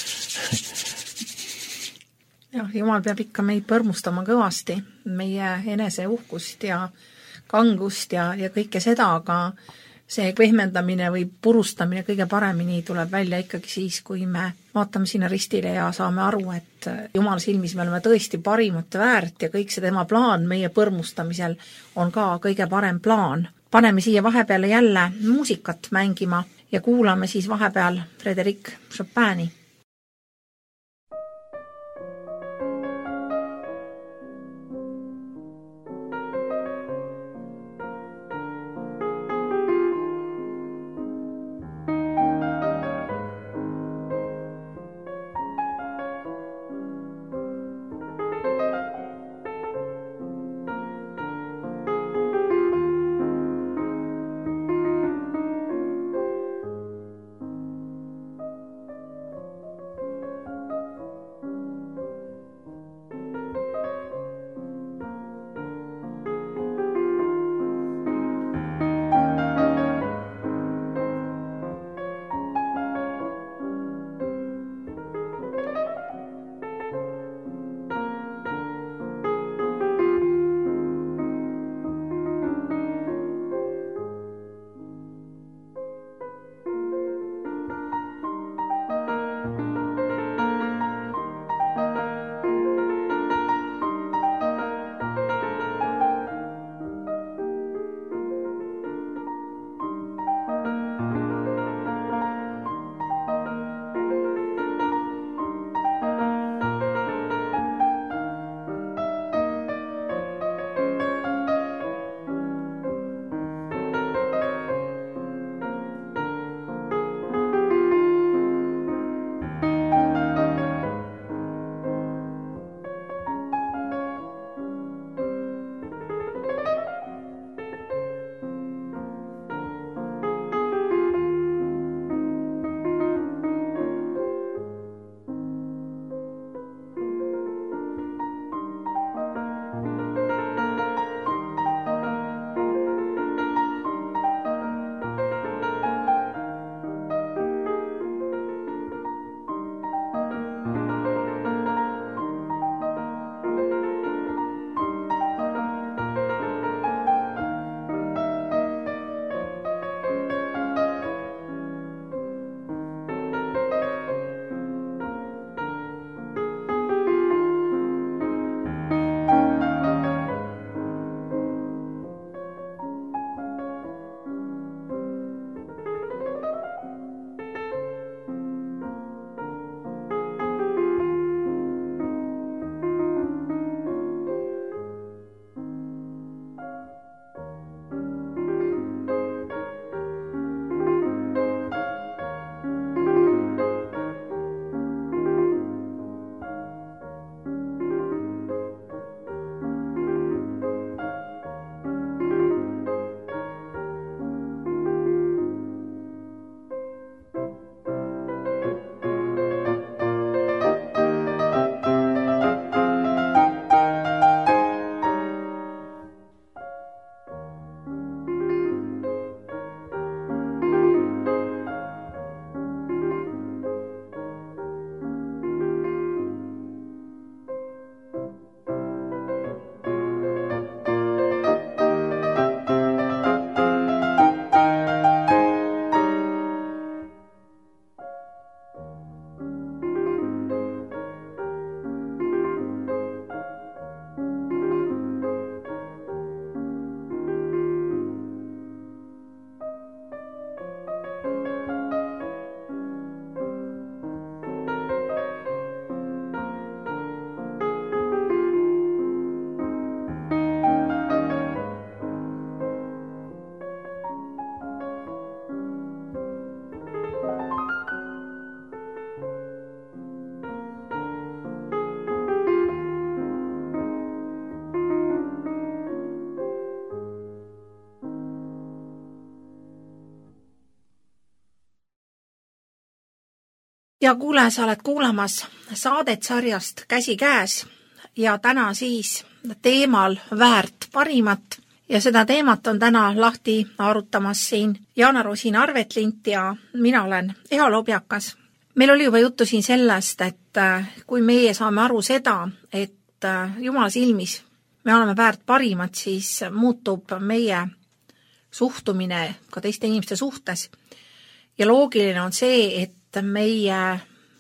Jah, Jumal peab ikka meid põrmustama kõvasti, meie enese uhkust ja kangust ja kõike seda, aga see pehmendamine või purustamine kõige paremini tuleb välja ikkagi siis, kui me vaatame sinna ristile ja saame aru, et Jumala silmis me oleme tõesti parimat väärt ja kõik see tema plaan meie põrmustamisel on ka kõige parem plaan. Paneme siia vahepeale jälle muusikat mängima ja kuulame siis vahepeal Frédéric Chopini. ja kuule, sa oled kuulamas saadet sarjast Käsikäes ja täna siis teemal väärt parimat ja seda teemat on täna lahti arutamas siin Jaana-Rosin Arvetlint ja mina olen Eha Lobjakas. Meil oli juba juttu siin sellest, et kui meie saame aru seda, et Jumala silmis me oleme väärt parimat, siis muutub meie suhtumine ka teiste inimeste suhtes. Ja loogiline on see, et meie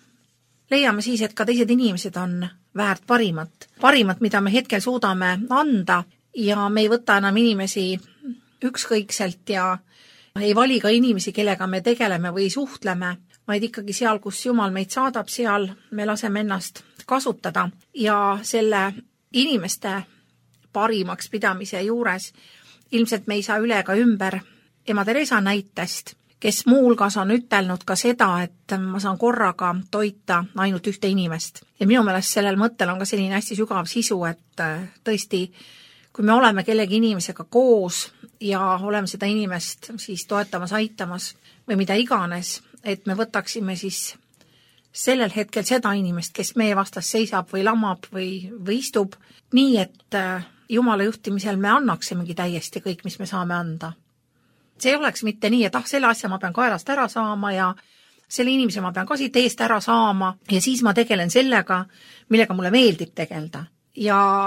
leiame siis, et ka teised inimesed on väärt parimat, mida me hetkel suudame anda ja me ei võta enam inimesi ükskõikselt ja ei vali ka inimesi, kellega me tegeleme või suhtleme, vaid ikkagi seal, kus Jumal meid saadab, seal me laseme ennast kasutada ja selle inimeste parimaks pidamise juures ilmselt me ei saa üle ka ümber ema Teresa näitest, kes muulgas on ütelnud ka seda, et ma saan korraga toita ainult ühte inimest. Ja minu meelest sellel mõttel on ka selline hästi sügav sisu, et tõesti, kui me oleme kellegi inimesega koos ja oleme seda inimest siis toetamas, aitamas või mida iganes, et me võtaksime siis sellel hetkel seda inimest, kes meie vastas seisab või lamab või istub, nii et Jumala juhtimisel me annaksimegi täiesti kõik, mis me saame anda. See ei oleks mitte nii, et selle asja ma pean kaelast ära saama ja selle inimese ma pean ka siit eest ära saama ja siis ma tegelen sellega, millega mulle meeldib tegelda. Ja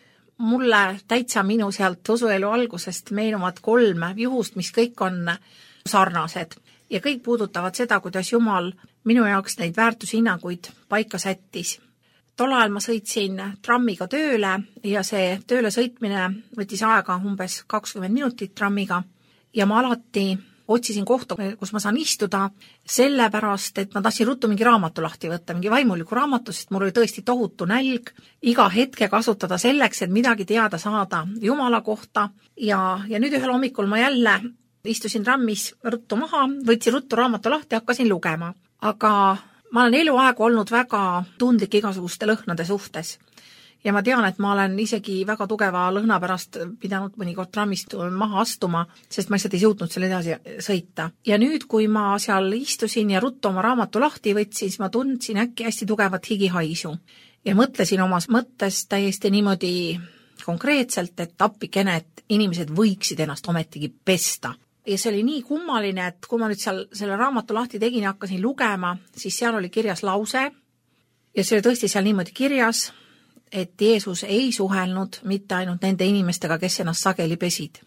mulle täitsa minu sealt usuelu algusest meenuvad 3 juhust, mis kõik on sarnased ja kõik puudutavad seda, kuidas Jumal minu jaoks neid väärtushinnanguid paika sättis. Tol ajal ma sõitsin trammiga tööle ja see tööle sõitmine võttis aega umbes 20 minutit trammiga ja ma alati otsisin kohta, kus ma saan istuda, sellepärast, et ma tahtsin ruttu mingi raamatu lahti võtta, mingi vaimuliku raamatu, sest mul oli tõesti tohutu nälg iga hetke kasutada selleks, et midagi teada saada Jumala kohta ja nüüd ühel hommikul ma jälle istusin trammis ruttu maha, võtsin ruttu raamatu lahti ja hakkasin lugema. Aga ma olen eluaeg olnud väga tundlik igasuguste lõhnade suhtes. Ja ma tean, et ma olen isegi väga tugeva lõhna pärast pidanud mõnikord trammist maha astuma, sest ma lihtsalt ei suutnud selle edasi sõita. Ja nüüd, kui ma seal istusin ja ruttu oma raamatu lahti võtsin, siis ma tundsin äkki hästi tugevat higihaisu. Ja mõtlesin omas mõttes täiesti niimoodi konkreetselt, et appikene, et inimesed võiksid ennast ometigi pesta. Ja see oli nii kummaline, et kui ma nüüd seal selle raamatu lahti tegin ja hakkasin lugema, siis seal oli kirjas lause ja see oli tõesti seal niimoodi kirjas, et Jeesus ei suhelnud mitte ainult nende inimestega, kes ennast sageli pesid.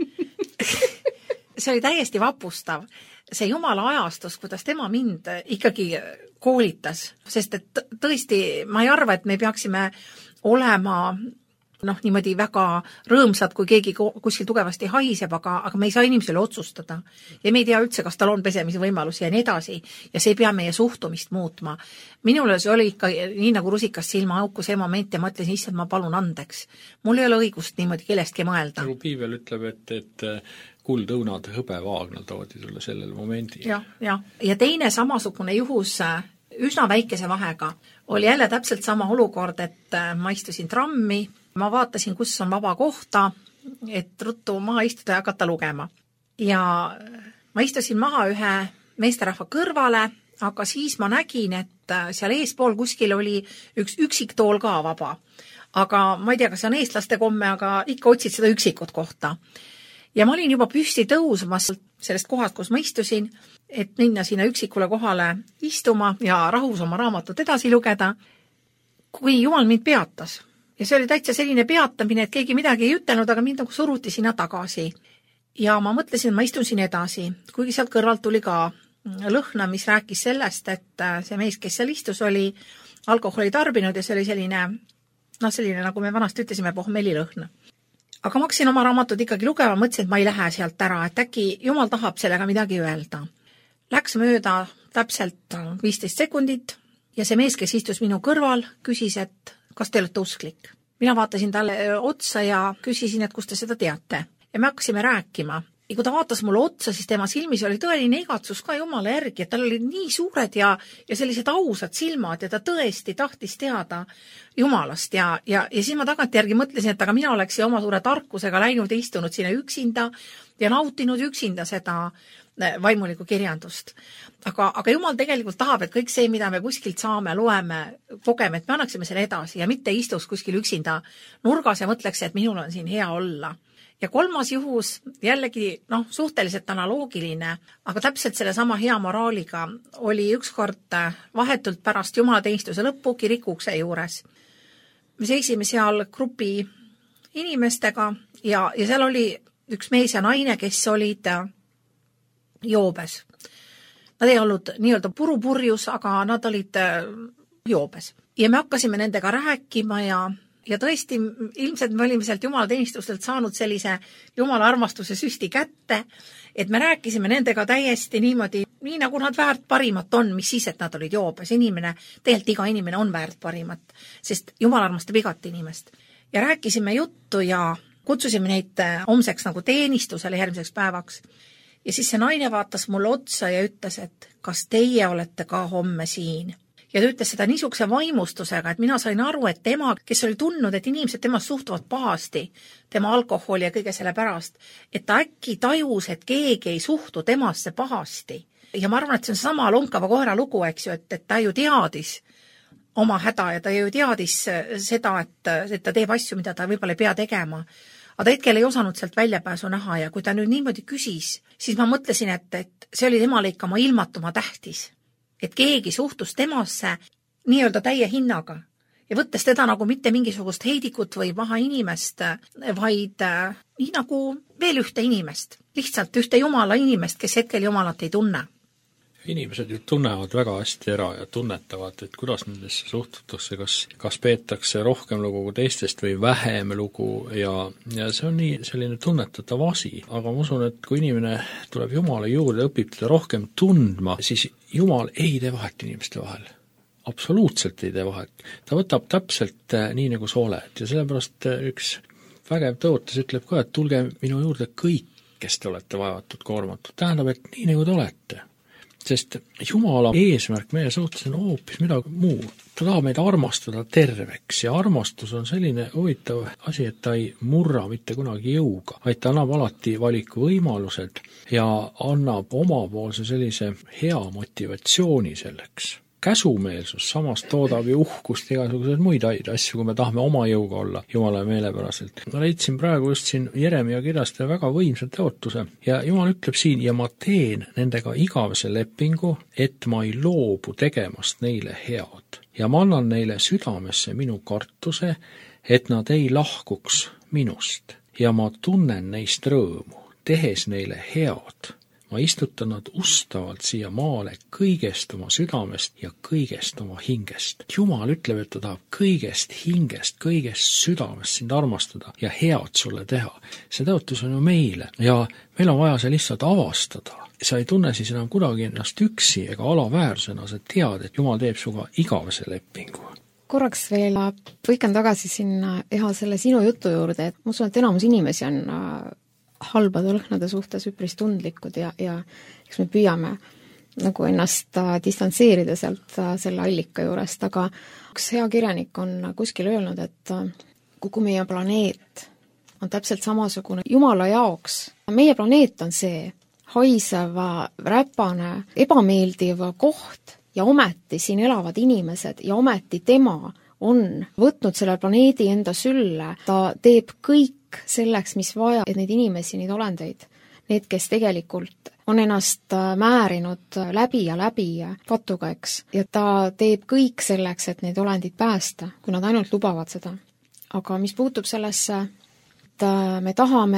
See oli täiesti vapustav. See Jumala ajastus, kuidas tema mind ikkagi koolitas, sest et tõesti ma ei arva, et me peaksime olema niimoodi väga rõõmsad, kui keegi kuskil tugevasti haiseb, aga me ei saa inimesele otsustada. Ja me ei tea üldse, kas tal on pesemise võimalusi ja nii edasi. Ja see ei pea meie suhtumist muutma. Minule see oli ikka nii nagu rusikas silma auku see moment ja ma ütlesin, issand, ma palun andeks. Mul ei ole õigust niimoodi kellestki mõelda. Nagu piibel ütleb, et kuldõunad hõbevaagna toodi sulle sellel momendil. Ja teine samasugune juhus üsna väikese vahega oli jälle täpselt sama olukord, et ma istusin trammi, ma vaatasin, kus on vaba kohta, et ruttu maha istuda ja hakata lugema. Ja ma istusin maha ühe meesterahva kõrvale, aga siis ma nägin, et seal eespool kuskil oli üks üksiktool ka vaba. Aga ma ei tea, kas see on eestlaste komme, aga ikka otsid seda üksikut kohta. Ja ma olin juba püsti tõusmas sellest kohast, kus ma istusin, et minna sinna üksikule kohale istuma ja rahus oma raamatut edasi lugeda, kui Jumal mind peatas. Ja see oli täitsa selline peatamine, et keegi midagi ei ütelnud, aga mind nagu suruti sinna tagasi. Ja ma mõtlesin, ma istun siin edasi, kuigi sealt kõrvalt tuli ka lõhna, mis rääkis sellest, et see mees, kes seal istus, oli alkoholi tarbinud ja see oli selline, nagu me vanasti ütlesime, pohmelilõhna. Aga ma hakkasin oma raamatut ikkagi lugema, mõtlesin, et ma ei lähe sealt ära, et äkki Jumal tahab sellega midagi öelda. Läks mööda täpselt 15 sekundit ja see mees, kes istus minu kõrval, küsis, et kas te olete usklik? Mina vaatasin talle otsa ja küsisin, et kust te seda teate. Ja me hakkasime rääkima. Ja kui ta vaatas mulle otsa, siis tema silmis oli tõeline igatsus ka Jumala järgi, et tal oli nii suured ja sellised ausad silmad ja ta tõesti tahtis teada Jumalast. Ja siis ma tagantjärgi mõtlesin, et aga mina oleks oma suure tarkusega läinud ja istunud sinna üksinda ja nautinud üksinda seda vaimulikku kirjandust. Aga Jumal tegelikult tahab, et kõik see, mida me kuskilt saame, loeme, kogeme, et me annaksime selle edasi ja mitte istuks kuskil üksinda nurgas ja mõtleks, et minul on siin hea olla. Ja kolmas juhus, jällegi suhteliselt analoogiline, aga täpselt selle sama hea moraaliga oli ükskord vahetult pärast jumalateenistuse lõppu kirikukse juures. Me seisime seal grupi inimestega ja seal oli üks mees ja naine, kes olid joobes. Nad ei olnud nii-öelda purupurjus, aga nad olid joobes. Ja me hakkasime nendega rääkima ja tõesti, ilmselt me olime sealt jumalateenistustelt saanud sellise jumala armastuse süsti kätte, et me rääkisime nendega täiesti niimoodi, nii nagu nad väärt parimat on, mis siis, et nad olid joobes. Tegelikult iga inimene on väärt parimat, sest jumal armastab igat inimest. Ja rääkisime juttu ja kutsusime neid homseks nagu teenistusele järgmiseks päevaks. Ja siis see naine vaatas mulle otsa ja ütles, et kas teie olete ka homme siin? Ja ta ütles seda niisuguse vaimustusega, et mina sain aru, et tema, kes oli tundnud, et inimesed temast suhtuvad pahasti, tema alkoholi ja kõige selle pärast, et ta äkki tajus, et keegi ei suhtu temasse pahasti. Ja ma arvan, et see on sama lonkava koera lugu, eks ju, et ta ju teadis oma häda ja ta ju teadis seda, et ta teeb asju, mida ta võib-olla ei pea tegema. Aga ta hetkel ei osanud sealt väljapääsu näha ja kui ta nüüd niimoodi küsis, siis ma mõtlesin, et see oli temale ikka oma ilmatuma tähtis. Et keegi suhtus temasse nii-öelda täie hinnaga ja võttes teda nagu mitte mingisugust heidikut või maha inimest, vaid nii nagu veel ühte inimest. Lihtsalt ühte jumala inimest, kes hetkel jumalat ei tunne. Inimesed ju tunnevad väga hästi ära ja tunnetavad, et kuidas nendesse suhtutakse, kas peetakse rohkem lugu kui teistest või vähem lugu ja see on nii selline tunnetatav asi. Aga ma usun, et kui inimene tuleb Jumala juurde, õpib teda rohkem tundma, siis Jumal ei tee vahet inimeste vahel. Absoluutselt ei tee vahet. Ta võtab täpselt nii, nagu sa oled ja sellepärast üks vägev tõotus ütleb ka, et tulge minu juurde kõik, kes te olete vaevatud, koormatud. Tähendab, et nii, nagu te olete. Sest Jumala eesmärk meie suhtes on hoopis midagi muud. Ta tahab meid armastada terveks ja armastus on selline huvitav asi, et ta ei murra mitte kunagi jõuga, vaid ta annab alati valikuvõimalused ja annab omapoolse sellise hea motivatsiooni selleks. Käsumeelsus samas toodab ju uhkust igasuguseid muid asju, kui me tahame oma jõuga olla Jumala meelepäraselt. Ma leidsin praegu just siin Jeremia kirjast väga võimsa teotuse ja Jumal ütleb siin, ja ma teen nendega igavese lepingu, et ma ei loobu tegemast neile head. Ja ma annan neile südamesse minu kartuse, et nad ei lahkuks minust. Ja ma tunnen neist rõõmu, tehes neile head. Ma istutan nad ustavalt siia maale kõigest oma südamest ja kõigest oma hingest. Jumal ütleb, et ta tahab kõigest hingest, kõigest südamest sind armastada ja head sulle teha. See tõotus on ju meile ja meil on vaja see lihtsalt avastada. Sa ei tunne siis enam kuidagi ennast üksi ega alaväärsena, sa tead, et Jumal teeb suga igavese lepingu. Korraks veel põikan tagasi sinna selle sinu jutu juurde, et ma usun, et enamus inimesi on halbade lõhnade suhtes üpris tundlikud ja eks me püüame nagu ennast distantseerida sealt selle allika juurest, aga üks hea kirjanik on kuskil öelnud, et kogu meie planeet on täpselt samasugune Jumala jaoks. Meie planeet on see haisev, räpane, ebameeldiv koht ja ometi siin elavad inimesed ja ometi tema on võtnud selle planeedi enda sülle, ta teeb kõik selleks, mis vaja, et neid inimesi, neid olendeid, need, kes tegelikult on ennast määrinud läbi patuga, eks, ja ta teeb kõik selleks, et neid olendid päästa, kui nad ainult lubavad seda. Aga mis puutub sellesse, et me tahame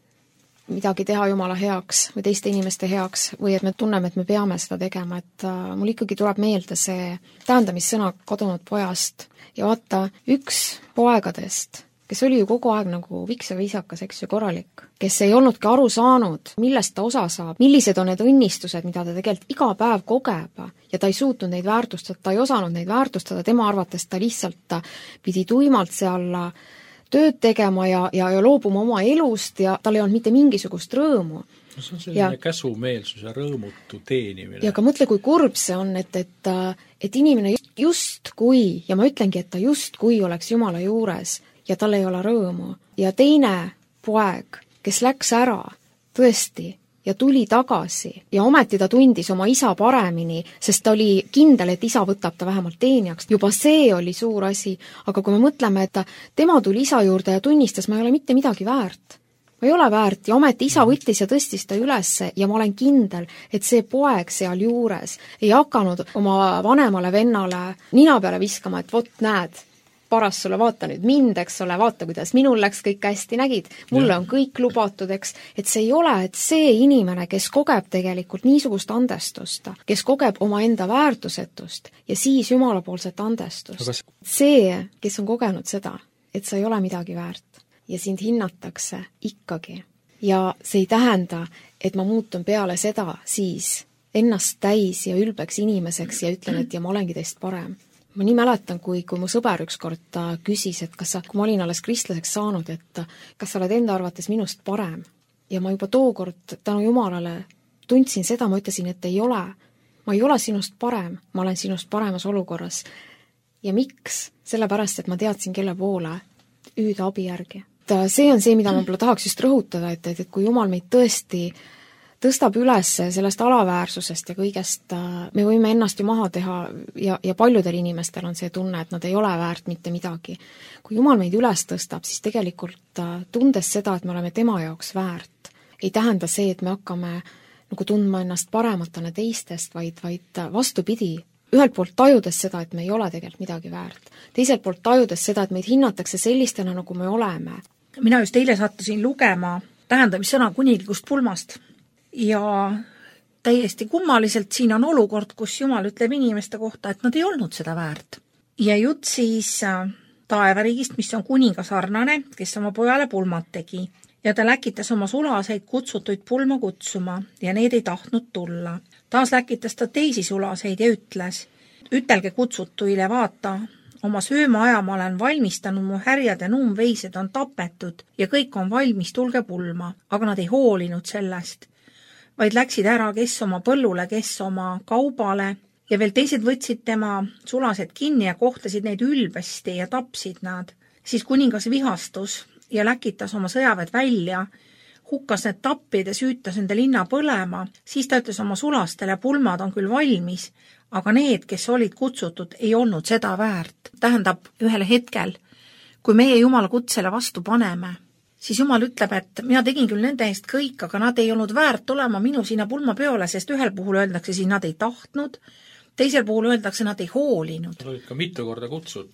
midagi teha Jumala heaks või teiste inimeste heaks või et me tunneme, et me peame seda tegema, et mul ikkagi tuleb meelde see tähendamissõna kadunud pojast ja vaata, üks poegadest, kes oli ju kogu aeg nagu viks ja viisakas, eks ju, korralik, kes ei olnudki aru saanud, millest ta osa saab, millised on need õnnistused, mida ta tegelikult iga päev kogeb ja ta ei suutnud neid väärtustada, ta ei osanud neid väärtustada, tema arvates ta lihtsalt pidi tuimalt seal tööd tegema ja loobuma oma elust ja tal ei olnud mitte mingisugust rõõmu. See on selline käsumeelsus ja rõõmutu teenimine. Ja ka mõtle, kui kurb see on, et inimene just kui, ja ma ütlengi, et ta just kui oleks Jumala juures ja tal ei ole rõõmu. Ja teine poeg, kes läks ära, tõesti, ja tuli tagasi ja ometi ta tundis oma isa paremini, sest ta oli kindel, et isa võtab ta vähemalt teenijaks. Juba see oli suur asi, aga kui me mõtleme, et tema tuli isa juurde ja tunnistas, ma ei ole mitte midagi väärt. Ma ei ole väärt ja ometi isa võttis ja tõstis ta ülesse ja ma olen kindel, et see poeg seal juures ei hakanud oma vanemale vennale nina peale viskama, et vot näed, paras sulle, vaata nüüd mind, eks ole, vaata, kuidas minul läks kõik hästi, nägid, mulle on kõik lubatud, eks, et see ei ole, et see inimene, kes kogeb tegelikult niisugust andestust, kes kogeb omaenda väärtusetust ja siis jumalapoolset andestust, see, kes on kogenud seda, et sa ei ole midagi väärt ja sind hinnatakse ikkagi. Ja see ei tähenda, et ma muutun peale seda siis ennast täis ja ülbeks inimeseks ja ütlen, et ja ma olengi teist parem. Ma nii mäletan, kui mu sõber ükskord küsis, et kui ma olin alles kristlaseks saanud, et kas sa oled enda arvates minust parem. Ja ma juba tookord tänu Jumalale tundsin seda, ma ütlesin, et ei ole. Ma ei ole sinust parem, ma olen sinust paremas olukorras. Ja miks? Sellepärast, et ma teadsin, kelle poole hüüda abi järgi. See on see, mida ma tahaks just rõhutada, et kui Jumal meid tõesti tõstab üles sellest alaväärsusest ja kõigest, me võime ennast ju maha teha ja paljudel inimestel on see tunne, et nad ei ole väärt mitte midagi. Kui Jumal meid üles tõstab, siis tegelikult tundes seda, et me oleme tema jaoks väärt, ei tähenda see, et me hakkame nagu tundma ennast parematana teistest, vaid vastupidi, ühelt poolt tajudes seda, et me ei ole tegelikult midagi väärt. Teiselt poolt tajudes seda, et meid hinnatakse sellistena, nagu me oleme. Mina just eile sattusin lugema tähendamissõna kunilikust pulmast ja täiesti kummaliselt siin on olukord, kus Jumal ütleb inimeste kohta, et nad ei olnud seda väärt. Ja jutt siis taevariigist, mis on kuninga sarnane, kes oma pojale pulmad tegi. Ja ta läkitas oma sulaseid kutsutuid pulma kutsuma ja need ei tahtnud tulla. Taas läkitas ta teisi sulaseid ja ütles, ütelge kutsutuile, vaata, oma söömaaja ma olen valmistanud, mu härjad ja nuumveised on tapetud ja kõik on valmis, tulge pulma, aga nad ei hoolinud sellest, vaid läksid ära, kes oma põllule, kes oma kaubale ja veel teised võtsid tema sulased kinni ja kohtasid neid ülbesti ja tapsid nad. Siis kuningas vihastus ja läkitas oma sõjaväed välja, hukkas need tappid ja süütas enda linna põlema, siis ta ütles oma sulastele, pulmad on küll valmis, aga need, kes olid kutsutud, ei olnud seda väärt. Tähendab, ühel hetkel, kui meie Jumala kutsele vastu paneme, siis Jumal ütleb, et mina tegin küll nende eest kõik, aga nad ei olnud väärt olema minu sinna pulmapeole, sest ühel puhul öeldakse, siis nad ei tahtnud, teisel puhul öeldakse, nad ei hoolinud. Nad olid ka mitu korda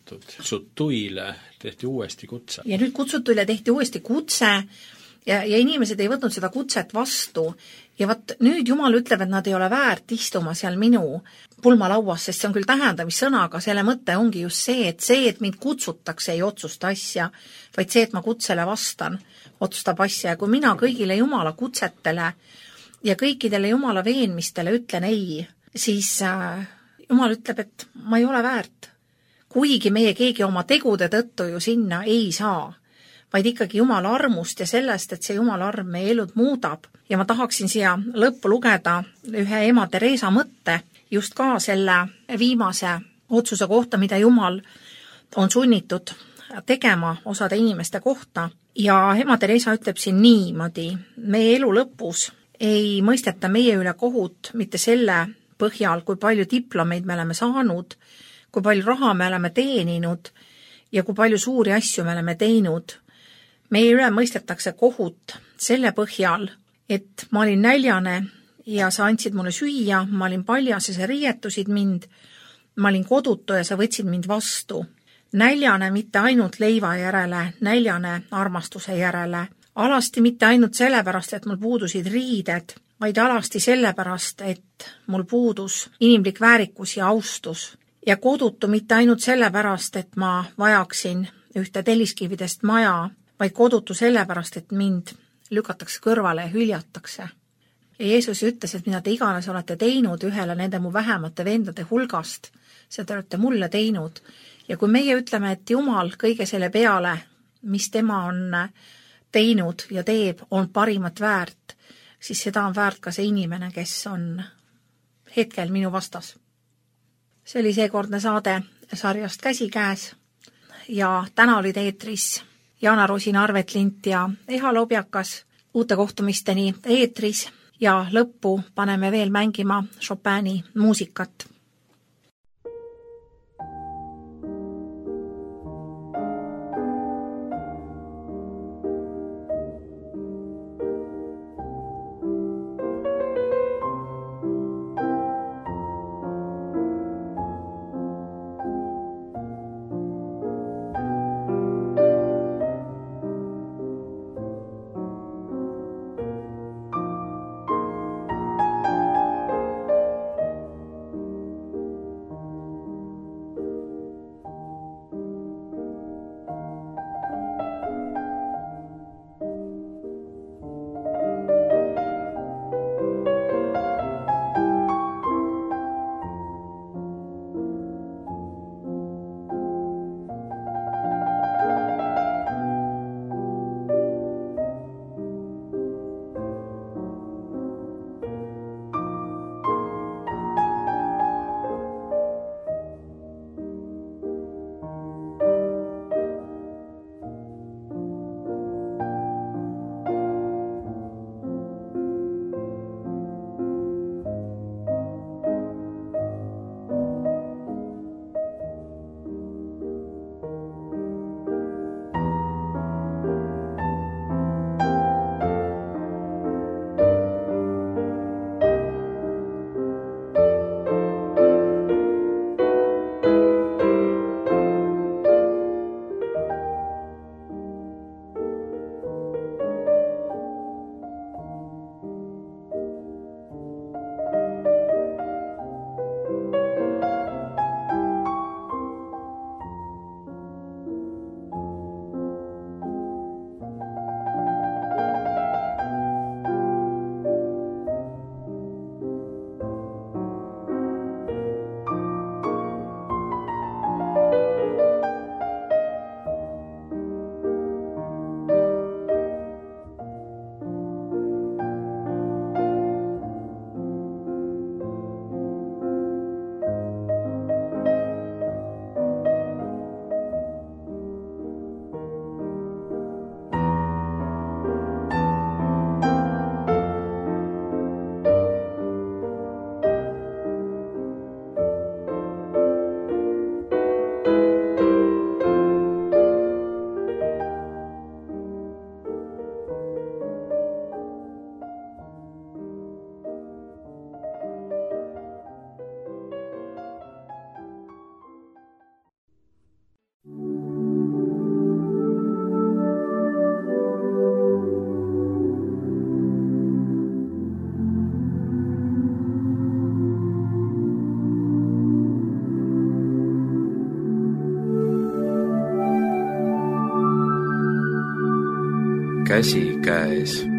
kutsutuile tehti uuesti kutse. Ja nüüd kutsutuile tehti uuesti kutse ja inimesed ei võtnud seda kutset vastu. Ja vaat nüüd Jumal ütleb, et nad ei ole väärt istuma seal minu pulmalauas, sest see on küll tähendamissõna, aga selle mõte ongi just see, et mind kutsutakse, ei otsusta asja, vaid see, et ma kutsele vastan, otsustab asja. Ja kui mina kõigile Jumala kutsetele ja kõikidele Jumala veenmistele ütlen ei, siis Jumal ütleb, et ma ei ole väärt. Kuigi meie keegi oma tegude tõttu ju sinna ei saa, vaid ikkagi Jumala armust ja sellest, et see Jumala arm meie elud muudab. Ja ma tahaksin siia lõppu lugeda ühe ema Teresa mõtte just ka selle viimase otsuse kohta, mida Jumal on sunnitud tegema osade inimeste kohta. Ja ema Teresa ütleb siin niimoodi, meie elu lõpus ei mõisteta meie üle kohut mitte selle põhjal, kui palju diplomeid me oleme saanud, kui palju raha me oleme teeninud ja kui palju suuri asju me oleme teinud. Meie üle mõistetakse kohut selle põhjal, et ma olin näljane ja sa andsid mulle süüa, ma olin paljas ja sa riietusid mind, ma olin kodutu ja sa võtsid mind vastu. Näljane mitte ainult leiva järele, näljane armastuse järele, alasti mitte ainult sellepärast, et mul puudusid riided, vaid alasti sellepärast, et mul puudus inimlik väärikus ja austus. Ja kodutu mitte ainult sellepärast, et ma vajaksin ühte telliskividest maja, vaid kodutu sellepärast, et mind lükatakse kõrvale ja hüljatakse. Ja Jeesus ütles, et mida te iganes olete teinud ühele nende mu vähemate vendade hulgast, seda olete mulle teinud. Ja kui meie ütleme, et Jumal kõige selle peale, mis tema on teinud ja teeb, on parimat väärt, siis seda on väärt ka see inimene, kes on hetkel minu vastas. See oli seekordne saade sarjast Käsikäes ja täna olid eetris Jana Rosin, Arvet Lint ja Eha Lobjakas. Uute kohtumisteni eetris ja lõppu paneme veel mängima Chopini muusikat. Käsikäes.